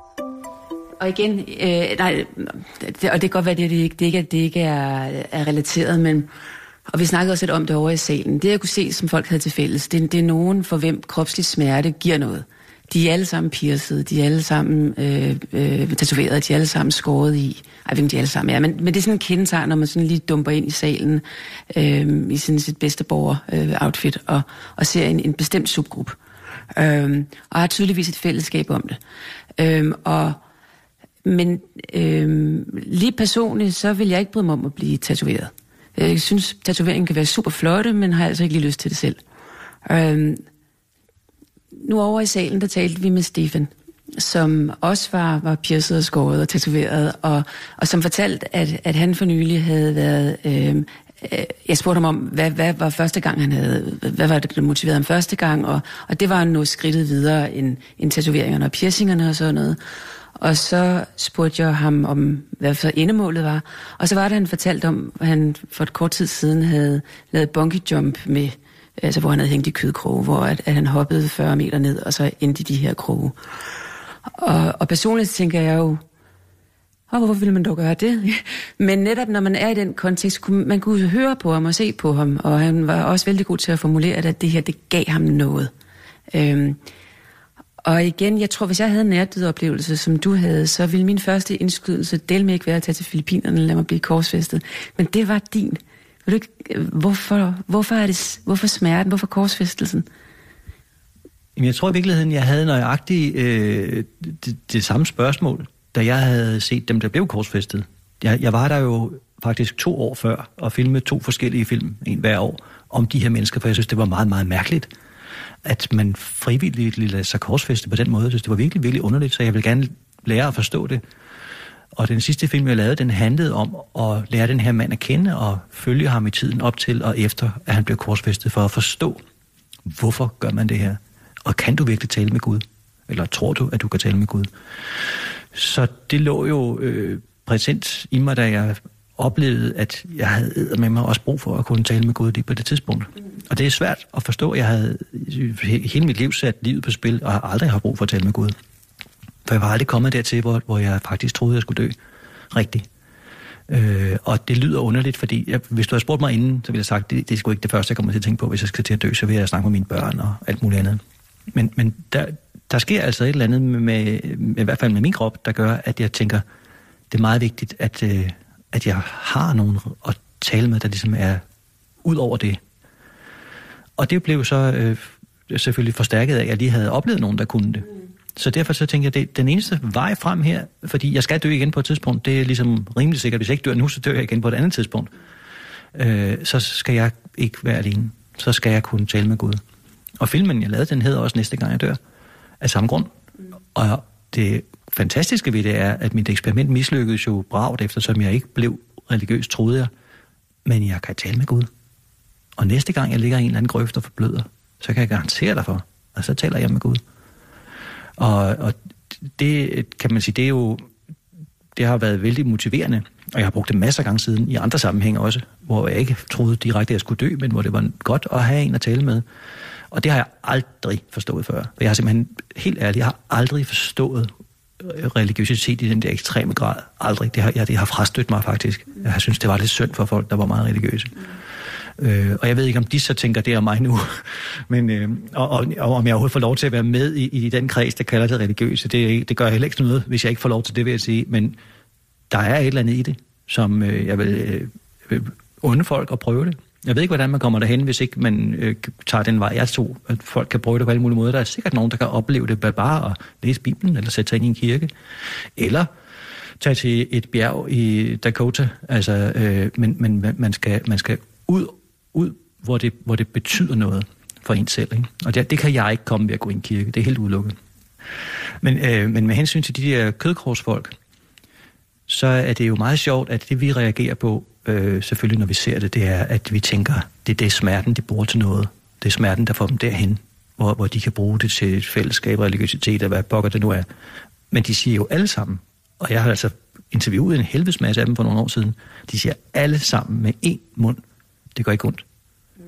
Og igen, øh, nej, det, og det kan godt være, at det, det, ikke, det ikke, det ikke er, er relateret, men, og vi snakkede også lidt om det over i salen. Det jeg kunne se, som folk havde til fælles, det, det er nogen, for hvem kropslig smerte giver noget. De er alle sammen piercede, de er alle sammen øh, øh, tatoverede, de er alle sammen skåret i. Ej, jeg ved ikke, de alle sammen er, men, men det er sådan en kendetegn, når man sådan lige dumper ind i salen øh, i sådan sit bedste borger-outfit øh, og, og ser en, en bestemt subgruppe. Øhm, og har tydeligvis et fællesskab om det. Øhm, og, men øhm, lige personligt, så vil jeg ikke bryde mig om at blive tatoveret. Jeg synes, tatoveringen kan være super flotte, men har altså ikke lige lyst til det selv. Øhm, nu over i salen, der talte vi med Stefan, som også var, var pierced og skåret og tatoveret, og, og som fortalte, at, at han for nylig havde været... Øhm, Jeg spurgte ham om, hvad, hvad var første gang, han havde... Hvad var det, der motiverede ham første gang? Og, og det var nu skridtet videre end, end tatoveringerne og piercingerne og sådan noget. Og så spurgte jeg ham om, hvad så endemålet var. Og så var det, han fortalte om, at han for et kort tid siden havde lavet bungee jump med... Altså, hvor han havde hængt i kødkroge, hvor at, at han hoppede fyrre meter ned, og så endte i de her kroge. Og, og personligt tænker jeg jo... Og hvorfor ville man dog gøre det? Men netop når man er i den kontekst, kunne, man kunne høre på ham og se på ham, og han var også vældig god til at formulere, at det her, det gav ham noget. Øhm, og igen, jeg tror, hvis jeg havde en nærdødoplevelse, som du havde, så ville min første indskydelse del med ikke være at tage til Filippinerne og lade mig blive korsfæstet. Men det var din. Vil du ikke, hvorfor, hvorfor, er det, hvorfor smerten? Hvorfor korsfæstelsen? Jeg tror i virkeligheden, jeg havde nøjagtigt øh, det, det samme spørgsmål, da jeg havde set dem, der blev korsfæstet. Jeg, jeg var der jo faktisk to år før og filmede to forskellige film, en hver år, om de her mennesker, for jeg synes, det var meget, meget mærkeligt, at man frivilligt lader sig korsfæste på den måde. Jeg synes, det var virkelig, virkelig underligt, så jeg vil gerne lære at forstå det. Og den sidste film, jeg lavede, den handlede om at lære den her mand at kende og følge ham i tiden op til og efter, at han blev korsfæstet, for at forstå, hvorfor gør man det her? Og kan du virkelig tale med Gud? Eller tror du, at du kan tale med Gud? Så det lå jo øh, præsent i mig, da jeg oplevede, at jeg havde med mig også brug for at kunne tale med Gud lige på det tidspunkt. Og det er svært at forstå. Jeg havde hele mit liv sat livet på spil, og har aldrig haft brug for at tale med Gud. For jeg var aldrig kommet dertil, hvor, hvor jeg faktisk troede, jeg skulle dø rigtigt. Øh, og det lyder underligt, fordi jeg, hvis du havde spurgt mig inden, så ville jeg sagt, det, det er sgu ikke det første, jeg kommer til at tænke på. Hvis jeg skal til at dø, så vil jeg snakke med mine børn og alt muligt andet. Men, men der, der sker altså et eller andet med, med, med, i hvert fald med min krop, der gør, at jeg tænker, det er meget vigtigt, at, øh, at jeg har nogen at tale med, der ligesom er ud over det. Og det blev så øh, selvfølgelig forstærket af, at jeg lige havde oplevet nogen, der kunne det. Så derfor så tænker jeg, det er den eneste vej frem her, fordi jeg skal dø igen på et tidspunkt. Det er ligesom rimelig sikkert. Hvis jeg ikke dør nu, så dør jeg igen på et andet tidspunkt. Øh, så skal jeg ikke være alene. Så skal jeg kunne tale med Gud. Og filmen, jeg lavede, den hedder også Næste gang jeg dør. Af samme grund. Og det fantastiske ved det er, at mit eksperiment mislykkedes jo bragt, eftersom jeg ikke blev religiøs, troede jeg. Men jeg kan tale med Gud. Og næste gang jeg ligger i en eller anden grøft og forbløder, så kan jeg garantere dig for, og så taler jeg med Gud. Og, og det kan man sige, det er jo, det har været vældig motiverende, og jeg har brugt det masser af gange siden i andre sammenhænge også, hvor jeg ikke troede direkte, at jeg skulle dø, men hvor det var godt at have en at tale med. Og det har jeg aldrig forstået før. Jeg har simpelthen, helt ærligt, jeg har aldrig forstået religiøsitet i den der ekstreme grad. Aldrig. Det har, jeg, det har frastødt mig faktisk. Jeg har synes det var lidt synd for folk, der var meget religiøse. Øh, og jeg ved ikke, om de så tænker, det er mig nu. Men, øh, og, og, og om jeg overhovedet får lov til at være med i, i den kreds, der kalder det religiøse, det, det gør heller ikke noget, hvis jeg ikke får lov til det, vil jeg sige. Men der er et eller andet i det, som øh, jeg vil øh, unde folk at prøve det. Jeg ved ikke, hvordan man kommer derhen, hvis ikke man øh, tager den vej, jeg tog, at folk kan prøve det på alle mulige måder. Der er sikkert nogen, der kan opleve det bare at læse Bibelen, eller sætte sig ind i en kirke, eller tage til et bjerg i Dakota. Altså, øh, men, men man skal, man skal ud, ud hvor, det, hvor det betyder noget for en selv. Ikke? Og det, det kan jeg ikke komme ved at gå i en kirke. Det er helt udelukket. Men, øh, men med hensyn til de der kødkrogsfolk, så er det jo meget sjovt, at det vi reagerer på, øh, selvfølgelig når vi ser det, det er, at vi tænker, det er det smerten, de bruger til noget. Det er smerten, der får dem derhen, hvor, hvor de kan bruge det til et fællesskab, religiøsitet, og hvad pokker det nu er. Men de siger jo alle sammen, og jeg har altså interviewet en helvedes masse af dem for nogle år siden, de siger alle sammen med én mund, det gør ikke ondt. Mm.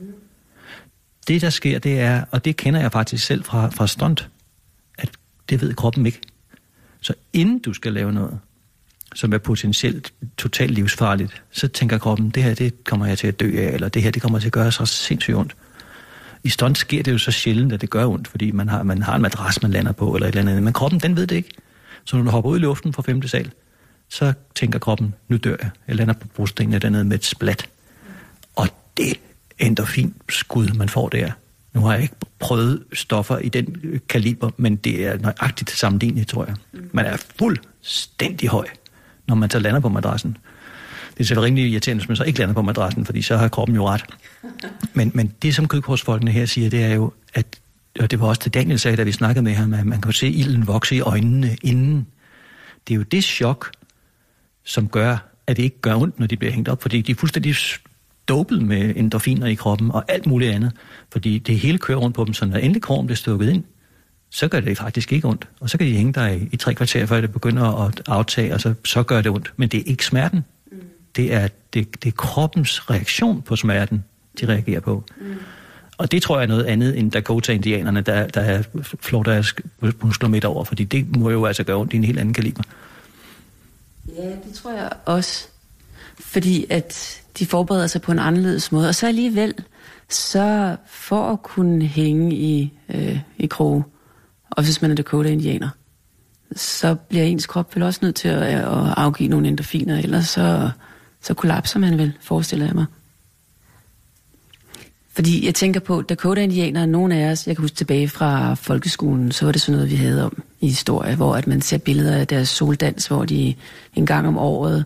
Det der sker, det er, og det kender jeg faktisk selv fra, fra stunt, at det ved kroppen ikke. Så inden du skal lave noget, som er potentielt totalt livsfarligt, så tænker kroppen, det her, det kommer jeg til at dø af, eller det her, det kommer til at gøre så sindssygt ondt. I stunt sker det jo så sjældent, at det gør ondt, fordi man har, man har en madras, man lander på, eller et eller andet. Men kroppen, den ved det ikke. Så når du hopper ud i luften fra femte sal, så tænker kroppen, nu dør jeg. Jeg lander på brostenen eller dernede med et splat. Og det endorfinskud, man får der. Nu har jeg ikke prøvet stoffer i den kaliber, men det er nøjagtigt sammenligneligt, tror jeg. Man er fuldstændig høj, når man så lander på madrassen. Det er selvfølgelig rimelig irriterende, hvis man så ikke lander på madrassen, fordi så har kroppen jo ret. Men, men det, som kødkorsfolkene her siger, det er jo, at, og det var også det Daniel sagde, da vi snakkede med ham, at man kan se ilden vokse i øjnene inden. Det er jo det chok, som gør, at det ikke gør ondt, når de bliver hængt op, fordi de er fuldstændig dopet med endorfiner i kroppen og alt muligt andet, fordi det hele kører rundt på dem, så når endelig krogen bliver stukket ind, så gør det faktisk ikke ondt. Og så kan de hænge der i, i tre kvarter, før det begynder at aftage, og så, så gør det ondt. Men det er ikke smerten. Mm. Det, er, det, det er kroppens reaktion på smerten, de reagerer på. Mm. Og det tror jeg er noget andet end Dakota-indianerne, der, der flår deres muskler midt over, fordi det må jo altså gøre ondt i en helt anden kaliber. Ja, det tror jeg også. Fordi at de forbereder sig på en anderledes måde. Og så alligevel, så for at kunne hænge i, øh, i kroge, og hvis man er Dakota-indianer, så bliver ens krop vel også nødt til at, at afgive nogle endorfiner, ellers så, så kollapser man vel, forestiller jeg mig. Fordi jeg tænker på, Dakota-indianere, nogle af os, jeg kan huske tilbage fra folkeskolen, så var det sådan noget, vi havde om i historie, hvor at man ser billeder af deres soldans, hvor de en gang om året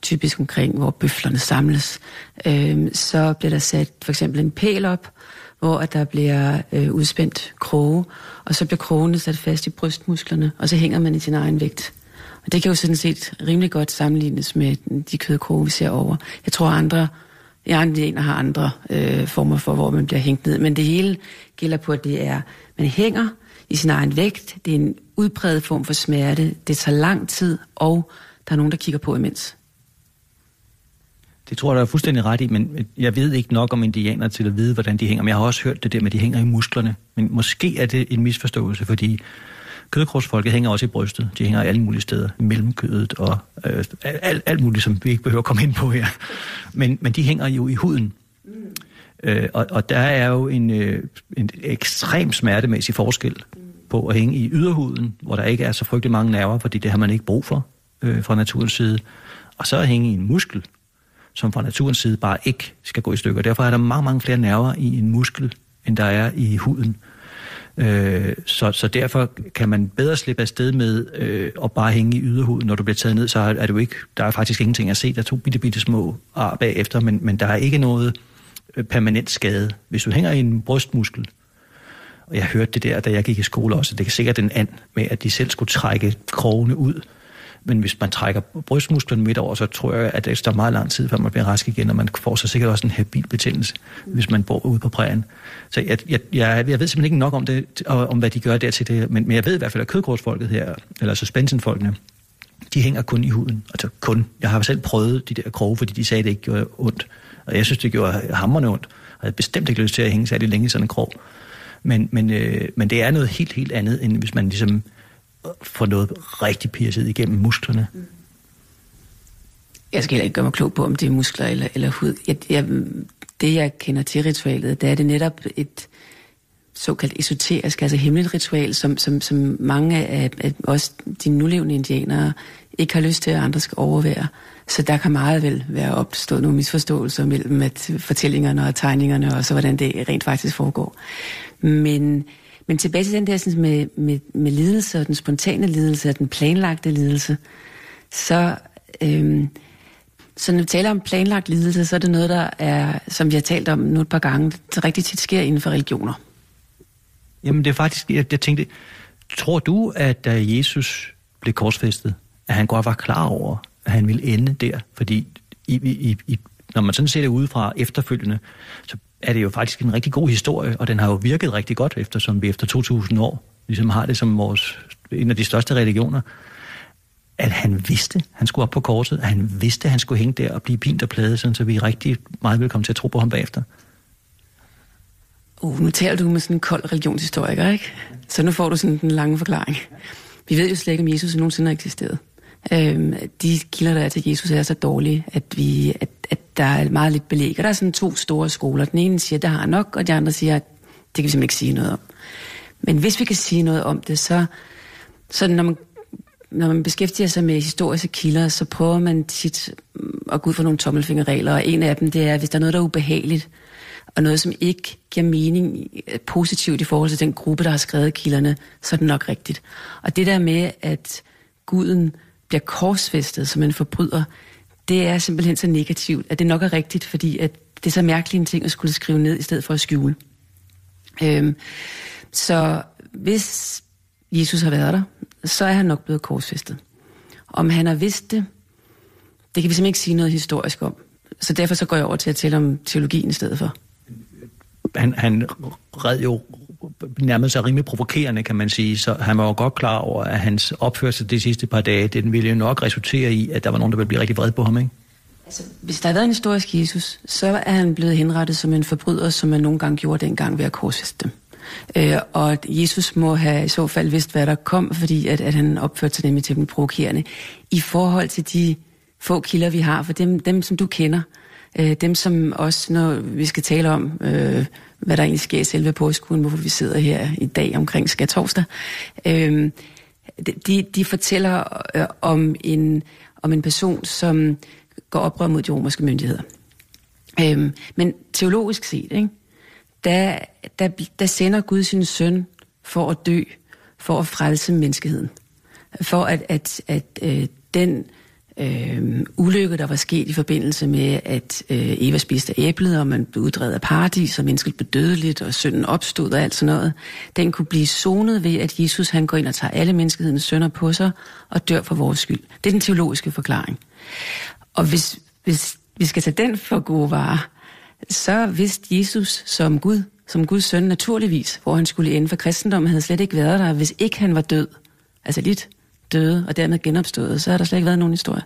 typisk omkring, hvor bøflerne samles. Øh, så bliver der sat for eksempel en pæl op, hvor at der bliver øh, udspændt kroge, og så bliver krogene sat fast i brystmusklerne, og så hænger man i sin egen vægt. Og det kan jo sådan set rimelig godt sammenlignes med de kødkroge, vi ser over. Jeg tror, andre i andre indianer har andre øh, former for, hvor man bliver hængt ned. Men det hele gælder på, at det er, man hænger i sin egen vægt. Det er en udpræget form for smerte. Det tager lang tid, og der er nogen, der kigger på imens. Det tror jeg, der er fuldstændig ret i, men jeg ved ikke nok om indianere til at vide, hvordan de hænger. Men jeg har også hørt det der med, at de hænger i musklerne. Men måske er det en misforståelse, fordi kødkrogsfolket hænger også i brystet. De hænger alle mulige steder, mellem kødet og øh, alt, alt muligt, som vi ikke behøver at komme ind på her. Men, men de hænger jo i huden. Mm. Øh, og, og der er jo en, øh, en ekstrem smertemæssig forskel på at hænge i yderhuden, hvor der ikke er så frygtelig mange nerver, fordi det har man ikke brug for øh, fra naturens side. Og så at hænge i en muskel, som fra naturens side bare ikke skal gå i stykker. Derfor er der mange, mange flere nerver i en muskel, end der er i huden. Øh, så, så derfor kan man bedre slippe afsted med øh, at bare hænge i yderhuden. Når du bliver taget ned, så er du ikke, der er faktisk ingenting at se. Der er to bitte, bitte små ar bagefter, men, men der er ikke noget permanent skade. Hvis du hænger i en brystmuskel, og jeg hørte det der, da jeg gik i skole også, det er sikkert en and med, at de selv skulle trække krogene ud. Men hvis man trækker brystmusklerne midt over, så tror jeg, at det er meget lang tid, før man bliver rask igen, og man får så sikkert også en habil betændelse, hvis man bor ude på prærien. Så jeg, jeg, jeg, jeg ved simpelthen ikke nok om det, om hvad de gør der til det, men, men jeg ved i hvert fald, at kødkrogsfolket her, eller suspensionfolkene, de hænger kun i huden. Altså kun. Jeg har selv prøvet de der kroge, fordi de sagde, at det ikke gjorde ondt. Og jeg synes, det gjorde hamrende ondt. Jeg havde bestemt ikke lyst til at hænge særlig længe i sådan en krog. Men, men, øh, men det er noget helt, helt andet, end hvis man ligesom får noget rigtig piercet igennem musklerne. Jeg skal heller ikke gøre mig klog på, om det er muskler eller, eller hud. Jeg, jeg, det, jeg kender til ritualet, det er det netop et såkaldt esoterisk, altså hemmeligt ritual, som, som, som mange af, af os, de nulevende indianere, ikke har lyst til, at andre skal overvære. Så der kan meget vel være opstået nogle misforståelser mellem at fortællingerne og tegningerne, og så hvordan det rent faktisk foregår. Men, men tilbage til den der sådan, med, med, med lidelse, og den spontane lidelse, og den planlagte lidelse, så, øhm, så når vi taler om planlagt lidelse, så er det noget, der er, som vi har talt om nu et par gange, det rigtig tit sker inden for religioner. Jamen det er faktisk, jeg, jeg tænkte, tror du, at da Jesus blev korsfæstet, at han godt var klar over, at han ville ende der? Fordi i, i, i, når man sådan ser det udefra efterfølgende, så er det jo faktisk en rigtig god historie, og den har jo virket rigtig godt, eftersom vi efter to tusind år ligesom har det som vores, en af de største religioner, at han vidste, at han skulle op på korset, at han vidste, at han skulle hænge der og blive pint og plaget, sådan, så vi rigtig meget vil komme til at tro på ham bagefter. Uh, nu taler du med sådan en kold religionshistoriker, ikke? Så nu får du sådan den lange forklaring. Vi ved jo slet ikke, om Jesus nogensinde har eksisteret. Øhm, de kilder, der er til Jesus, er så dårlige, at, vi, at, at der er meget lidt belæg. Og der er sådan to store skoler. Den ene siger, at det har nok, og de andre siger, at det kan vi simpelthen ikke sige noget om. Men hvis vi kan sige noget om det, så, så når, man, når man beskæftiger sig med historiske kilder, så prøver man tit at gå ud for nogle tommelfingerregler. Og en af dem, det er, hvis der er noget, der er ubehageligt, og noget, som ikke giver mening positivt i forhold til den gruppe, der har skrevet kilderne, så er det nok rigtigt. Og det der med, at guden bliver korsfæstet som en forbryder, det er simpelthen så negativt, at det nok er rigtigt, fordi at det er så mærkeligt en ting at skulle skrive ned, i stedet for at skjule. Øhm, så hvis Jesus har været der, så er han nok blevet korsfæstet. Om han har vidst det, det kan vi simpelthen ikke sige noget historisk om. Så derfor så går jeg over til at tale om teologien i stedet for. Han, han red jo nærmest sig rimelig provokerende, kan man sige, så han var jo godt klar over, at hans opførsel de sidste par dage, den ville jo nok resultere i, at der var nogen, der ville blive rigtig vred på ham, ikke? Altså, hvis der havde været en historisk Jesus, så er han blevet henrettet som en forbryder, som man nogle gange gjorde dengang ved at korsfæste dem. Øh, og Jesus må have i så fald vidst, hvad der kom, fordi at, at han opførte sig nemlig til dem provokerende. I forhold til de få kilder, vi har, for dem, dem som du kender, øh, dem som også, når vi skal tale om, øh, hvad der egentlig sker i selve påskeugen, hvorfor vi sidder her i dag omkring skærtorsdag, øh, de, de fortæller øh, om, en, om en person, som går oprør mod de romerske myndigheder. Øh, men teologisk set, ikke, der, der, der sender Gud sin søn for at dø, for at frelse menneskeheden. For at, at, at øh, den øh, ulykke, der var sket i forbindelse med, at øh, Eva spiste æblet, og man blev uddrevet af paradis, og mennesket blev dødeligt, og synden opstod og alt sådan noget, den kunne blive sonet ved, at Jesus han går ind og tager alle menneskehedens synder på sig, og dør for vores skyld. Det er den teologiske forklaring. Og hvis, hvis vi skal tage den for gode varer, så vidste Jesus som Gud, som Guds søn naturligvis, hvor han skulle ende, for kristendommen havde slet ikke været der, hvis ikke han var død, altså lidt døde og dermed genopstået, så har der slet ikke været nogen historie.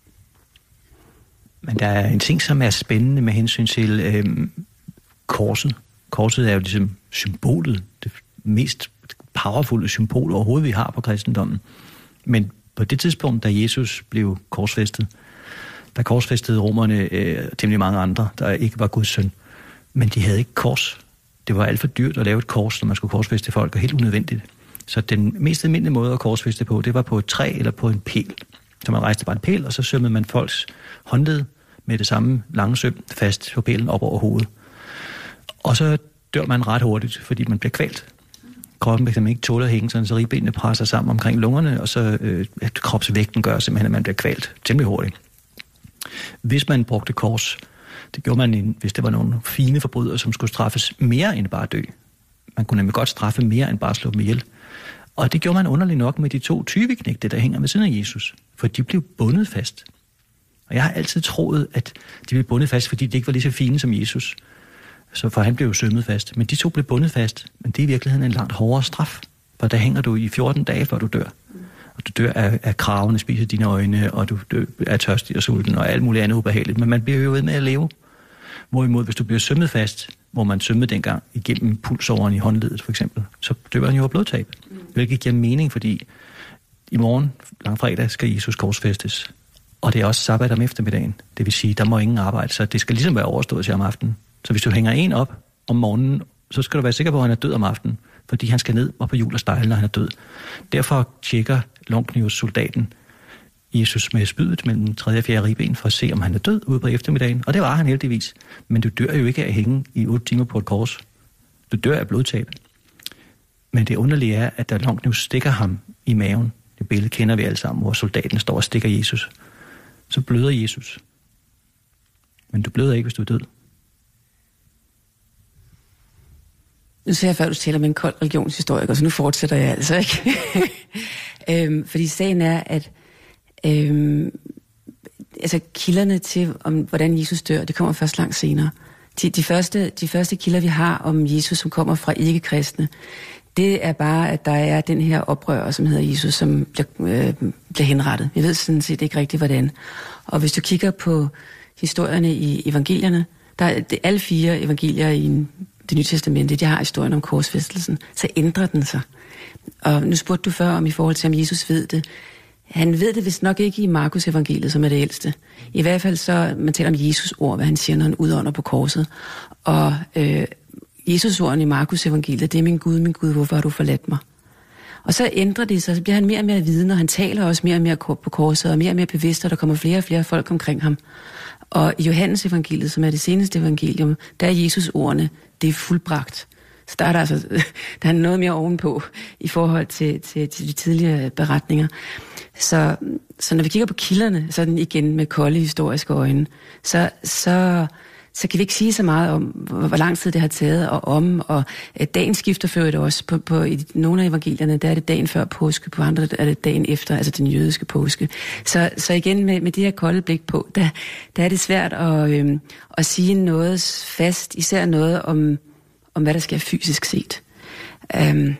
Men der er en ting, som er spændende med hensyn til øhm, korset. Korset er jo ligesom symbolet, det mest powerfulde symbol overhovedet, vi har på kristendommen. Men på det tidspunkt, da Jesus blev korsfæstet, der korsfæstede romerne øh, temmelig mange andre, der ikke var Guds søn. Men de havde ikke kors. Det var alt for dyrt at lave et kors, når man skulle korsfæste folk, og helt unødvendigt. Så den mest almindelige måde at korsfæste på, det var på et træ eller på en pæl. Så man rejste bare en pæl, og så sømmede man folks håndled med det samme lange søm fast på pælen op over hovedet. Og så dør man ret hurtigt, fordi man bliver kvalt. Kroppen kan ikke tåle at hænge, så ribbenene presser sammen omkring lungerne, og så øh, at kropsvægten gør simpelthen, at man bliver kvalt temmelig hurtigt. Hvis man brugte kors, det gjorde man, hvis det var nogle fine forbrydere, som skulle straffes mere end bare dø. Man kunne nemlig godt straffe mere end bare slå dem ihjel. Og det gjorde man underligt nok med de to tyveknægte, der hænger ved siden af Jesus. For de blev bundet fast. Og jeg har altid troet, at de blev bundet fast, fordi de ikke var lige så fine som Jesus. Så for han blev jo sømmet fast. Men de to blev bundet fast. Men det er i virkeligheden en langt hårdere straf. For der hænger du i fjorten dage, før du dør. Og du dør af, af kravene, spiser dine øjne, og du dør, er tørstig og sulten, og alt muligt andet ubehageligt. Men man bliver jo ved med at leve. Hvorimod, hvis du bliver sømmet fast, hvor man sømmede dengang igennem pulsåren i håndledet for eksempel, så dør man jo af blodtab. Hvilket giver mening, fordi i morgen, langfredag, skal Jesus korsfæstes. Og det er også sabbat om eftermiddagen. Det vil sige, der må ingen arbejde, så det skal ligesom være overstået til om aftenen. Så hvis du hænger en op om morgenen, så skal du være sikker på, at han er død om aftenen, fordi han skal ned og på hjul og stejle, når han er død. Derfor tjekker longknivssoldaten Jesus med spydet mellem tredje og fjerde ribben for at se, om han er død ude på eftermiddagen. Og det var han heldigvis. Men du dør jo ikke af at hænge i otte timer på et kors. Du dør af blodtab. Men det underlige er, at da Longkniv stikker ham i maven, det billede kender vi alle sammen, hvor soldaten står og stikker Jesus, så bløder Jesus. Men du bløder ikke, hvis du er død. Nu ser jeg før, du taler med en kold religionshistoriker, så nu fortsætter jeg altså ikke. øhm, fordi sagen er, at øhm, altså kilderne til, om hvordan Jesus dør, det kommer først langt senere. De, de, første, de første kilder, vi har om Jesus, som kommer fra ikke-kristne, det er bare, at der er den her oprører, som hedder Jesus, som bliver, øh, bliver henrettet. Vi ved sådan set ikke rigtigt, hvordan. Og hvis du kigger på historierne i evangelierne, der er det, alle fire evangelier i en, det nye testamente, de har historien om korsfæstelsen, så ændrer den sig. Og nu spurgte du før om i forhold til, om Jesus ved det. Han ved det vist nok ikke i Markus evangeliet, som er det ældste. I hvert fald så, man taler om Jesus ord, hvad han siger, når han udånder på korset. Og øh, Jesus ordene i Markus evangeliet, det er min Gud, min Gud, hvorfor har du forladt mig? Og så ændrer det sig, så bliver han mere og mere vidende, og han taler også mere og mere på korset, og mere og mere bevidst, og der kommer flere og flere folk omkring ham. Og i Johannes evangeliet, som er det seneste evangelium, der er Jesus ordene, det er fuldbragt. Så der er der altså der er noget mere ovenpå i forhold til, til, til de tidligere beretninger. Så, så når vi kigger på kilderne, sådan igen med kolde historiske øjne, så, så, så kan vi ikke sige så meget om, hvor, hvor lang tid det har taget, og om, og dagen skifter før det også. På, på i nogle af evangelierne, der er det dagen før påske, på andre er det dagen efter, altså den jødiske påske. Så, så igen med, med det her kolde blik på, der, der er det svært at, øhm, at sige noget fast, især noget om, om hvad der sker fysisk set. Um,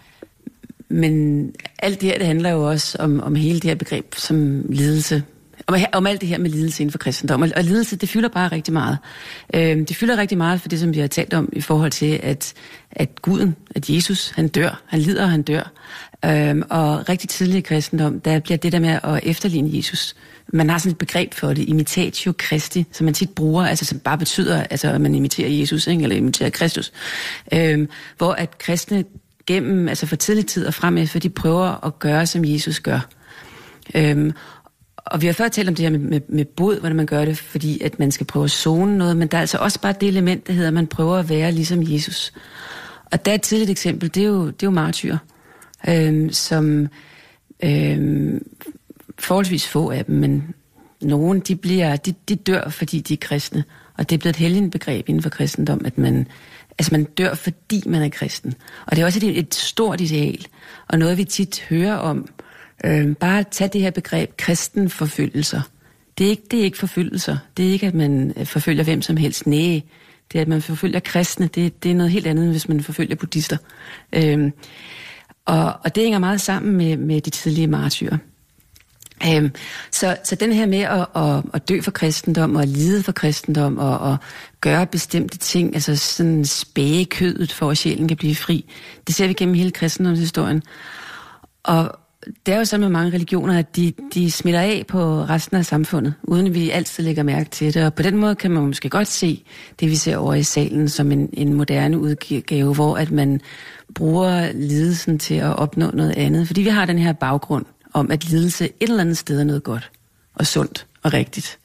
Men alt det her, det handler jo også om, om hele det her begreb som lidelse. Om, om alt det her med lidelse inden for kristendom. Og, og lidelse, det fylder bare rigtig meget. Øhm, det fylder rigtig meget for det, som vi har talt om i forhold til, at, at Guden, at Jesus, han dør. Han lider, og han dør. Øhm, og rigtig tidlig i kristendom, der bliver det der med at efterligne Jesus. Man har sådan et begreb for det, imitatio Christi, som man tit bruger, altså som bare betyder, altså, at man imiterer Jesus, ikke? Eller imiterer Kristus. Øhm, hvor at kristne gennem, altså for tidlig tid og fremad, for de prøver at gøre, som Jesus gør. Øhm, og vi har før talt om det her med, med, med bod, hvordan man gør det, fordi at man skal prøve at zone noget, men der er altså også bare det element, der hedder, at man prøver at være ligesom Jesus. Og der er et tidligt eksempel, det er jo, det er jo martyrer, øhm, som øhm, forholdsvis få af dem, men nogen, de, bliver, de, de dør, fordi de er kristne. Og det er blevet et helligt begreb inden for kristendom, at man, altså man dør, fordi man er kristen. Og det er også et, et stort ideal, og noget vi tit hører om. Øh, bare tag det her begreb, kristenforfølgelser. Det er, ikke, det er ikke forfølgelser. Det er ikke, at man forfølger hvem som helst. Nej, det er, at man forfølger kristne. Det, det er noget helt andet, end hvis man forfølger buddhister. Øh, og, og det hænger meget sammen med, med de tidlige martyrer. Øhm, så, så den her med at, at, at dø for kristendom og at lide for kristendom og at gøre bestemte ting, altså sådan spæge kødet for at sjælen kan blive fri, det ser vi gennem hele kristendomshistorien. Og det er jo sådan med mange religioner, at de, de smitter af på resten af samfundet, uden vi altid lægger mærke til det. Og på den måde kan man måske godt se det, vi ser over i salen, som en, en moderne udgave, hvor at man bruger lidelsen til at opnå noget andet. Fordi vi har den her baggrund om, at lidelse et eller andet sted er noget godt og sundt og rigtigt.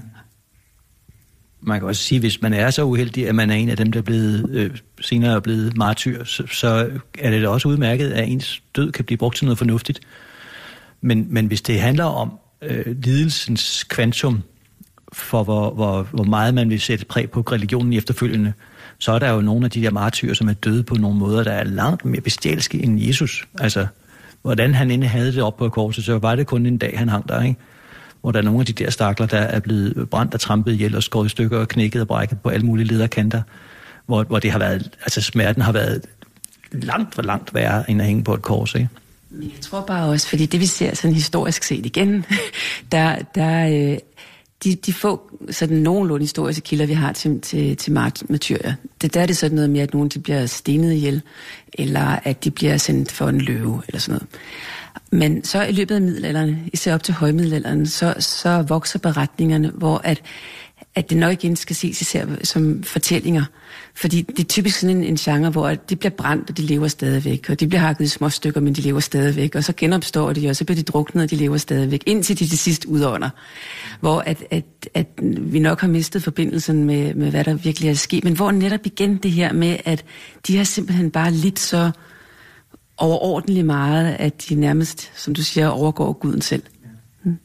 Man kan også sige, hvis man er så uheldig, at man er en af dem, der er blevet, øh, senere er blevet martyr, så, så er det da også udmærket, at ens død kan blive brugt til noget fornuftigt. Men, men hvis det handler om øh, lidelsens kvantum, for hvor, hvor, hvor meget man vil sætte præg på religionen efterfølgende, så er der jo nogle af de der martyrer, som er døde på nogle måder, der er langt mere bestialske end Jesus. Altså, hvordan han inde havde det op på korset, så var det kun en dag, han hang der, ikke? Hvor der er nogle af de der stakler, der er blevet brændt og trampet ihjel og skåret i stykker og knækket og brækket på alle mulige lederkanter, hvor, hvor det har været, altså smerten har været langt for langt værre, end at hænge på et kors, ikke? Jeg tror bare også, fordi det vi ser sådan historisk set igen, der, der øh, de, de få sådan nogenlunde historiske kilder, vi har til, til, til martyrer, det der er det sådan noget med, at nogen de bliver stenet ihjel, eller at de bliver sendt for en løve, eller sådan noget. Men så i løbet af middelalderen, især op til højmiddelalderen, så, så vokser beretningerne, hvor at, at det nok igen skal ses især som fortællinger. Fordi det er typisk sådan en, en genre, hvor de bliver brændt, og de lever stadigvæk. Og de bliver hakket i små stykker, men de lever stadigvæk. Og så genopstår de, og så bliver de druknet, og de lever stadigvæk. Indtil de til sidst udånder. Hvor at, at, at vi nok har mistet forbindelsen med, med, hvad der virkelig er sket. Men hvor netop igen det her med, at de har simpelthen bare lidt så overordentligt meget, at de nærmest, som du siger, overgår Guden selv. Hmm.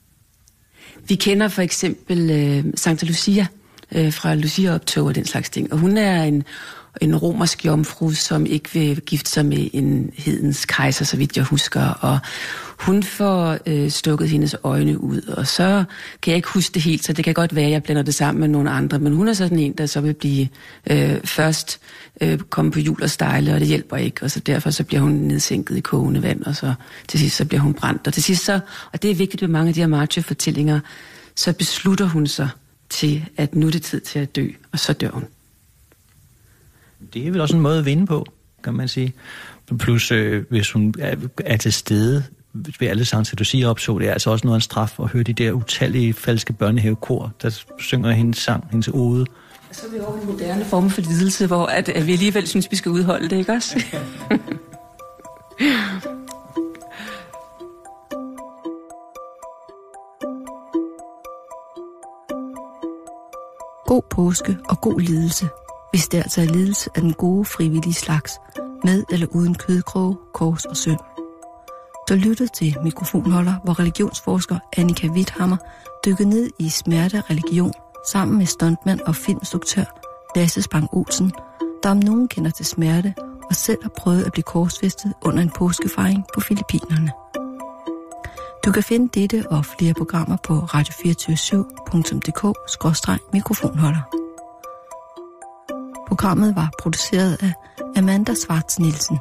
Vi kender for eksempel øh, Santa Lucia øh, fra Lucia-optog og den slags ting, og hun er en, en romersk jomfru, som ikke vil gifte sig med en hedens kejser, så vidt jeg husker, og hun får øh, stukket hendes øjne ud, og så kan jeg ikke huske det helt, så det kan godt være, at jeg blander det sammen med nogle andre, men hun er sådan en, der så vil blive øh, først øh, komme på hjul og stejle, og det hjælper ikke, og så derfor så bliver hun nedsænket i kogende vand, og så til sidst så bliver hun brændt, og til sidst så, og det er vigtigt ved mange af de her martyrfortællinger, så beslutter hun sig til, at nu er det tid til at dø, og så dør hun. Det er vel også en måde at vinde på, kan man sige. Plus, øh, hvis hun er, er til stede ved alle Santa Lucia-optog, det er altså også noget af en straf at høre de der utallige falske børnehavekor, der synger hendes sang, hendes ode. Så er vi over en moderne form for lidelse, hvor at, at vi alligevel synes, vi skal udholde det, ikke også? God påske og god lidelse, hvis det altså er lidelse af den gode frivillige slags, med eller uden kødkroge, kors og søm. Du lyttede til Mikrofonholder, hvor religionsforsker Annika Witthammer dykkede ned i smerte og religion sammen med stuntmand og filminstruktør Lasse Spang Olsen, der om nogen kender til smerte og selv har prøvet at blive korsfæstet under en påskefejring på Filippinerne. Du kan finde dette og flere programmer på radio to fire syv punktum d k skråstreg mikrofonholder. Programmet var produceret af Amanda Svarts Nielsen.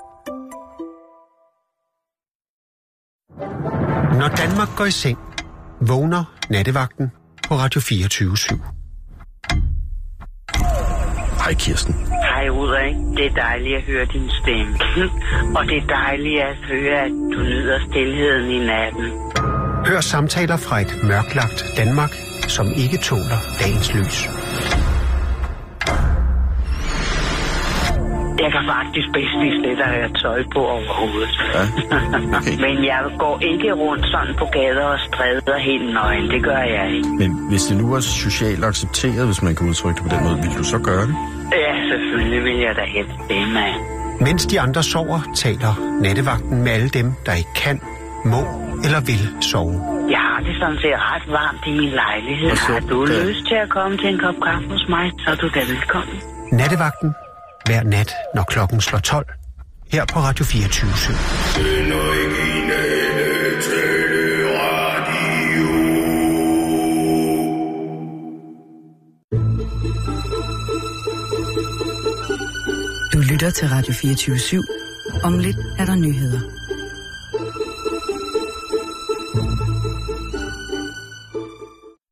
Når Danmark går i seng, vågner nattevagten på radio fireogtyve syv. Hej Kirsten. Hej Ulrik, det er dejligt at høre din stemme. Og det er dejligt at høre, at du nyder stilheden i natten. Hør samtaler fra et mørklagt Danmark, som ikke tåler dagens lys. Jeg kan faktisk bedst lige slet at have tøj på overhovedet. Ja, okay. Men jeg går ikke rundt sådan på gader og stræder helt nøgen. Det gør jeg ikke. Men hvis det nu er socialt accepteret, hvis man kan udtrykke det på den måde, vil du så gøre det? Ja, selvfølgelig vil jeg da helst det, mand. Mens de andre sover, taler nattevagten med alle dem, der ikke kan, må eller vil sove. sådan set ret varmt i min lejlighed. så, Har du ja. lyst til at komme til en kop kaffe hos mig, så er du da velkommen. Nattevagten. Hver nat, når klokken slår tolv. Her på Radio fireogtyve syv. Du lytter til Radio fireogtyve syv. Om lidt er der nyheder.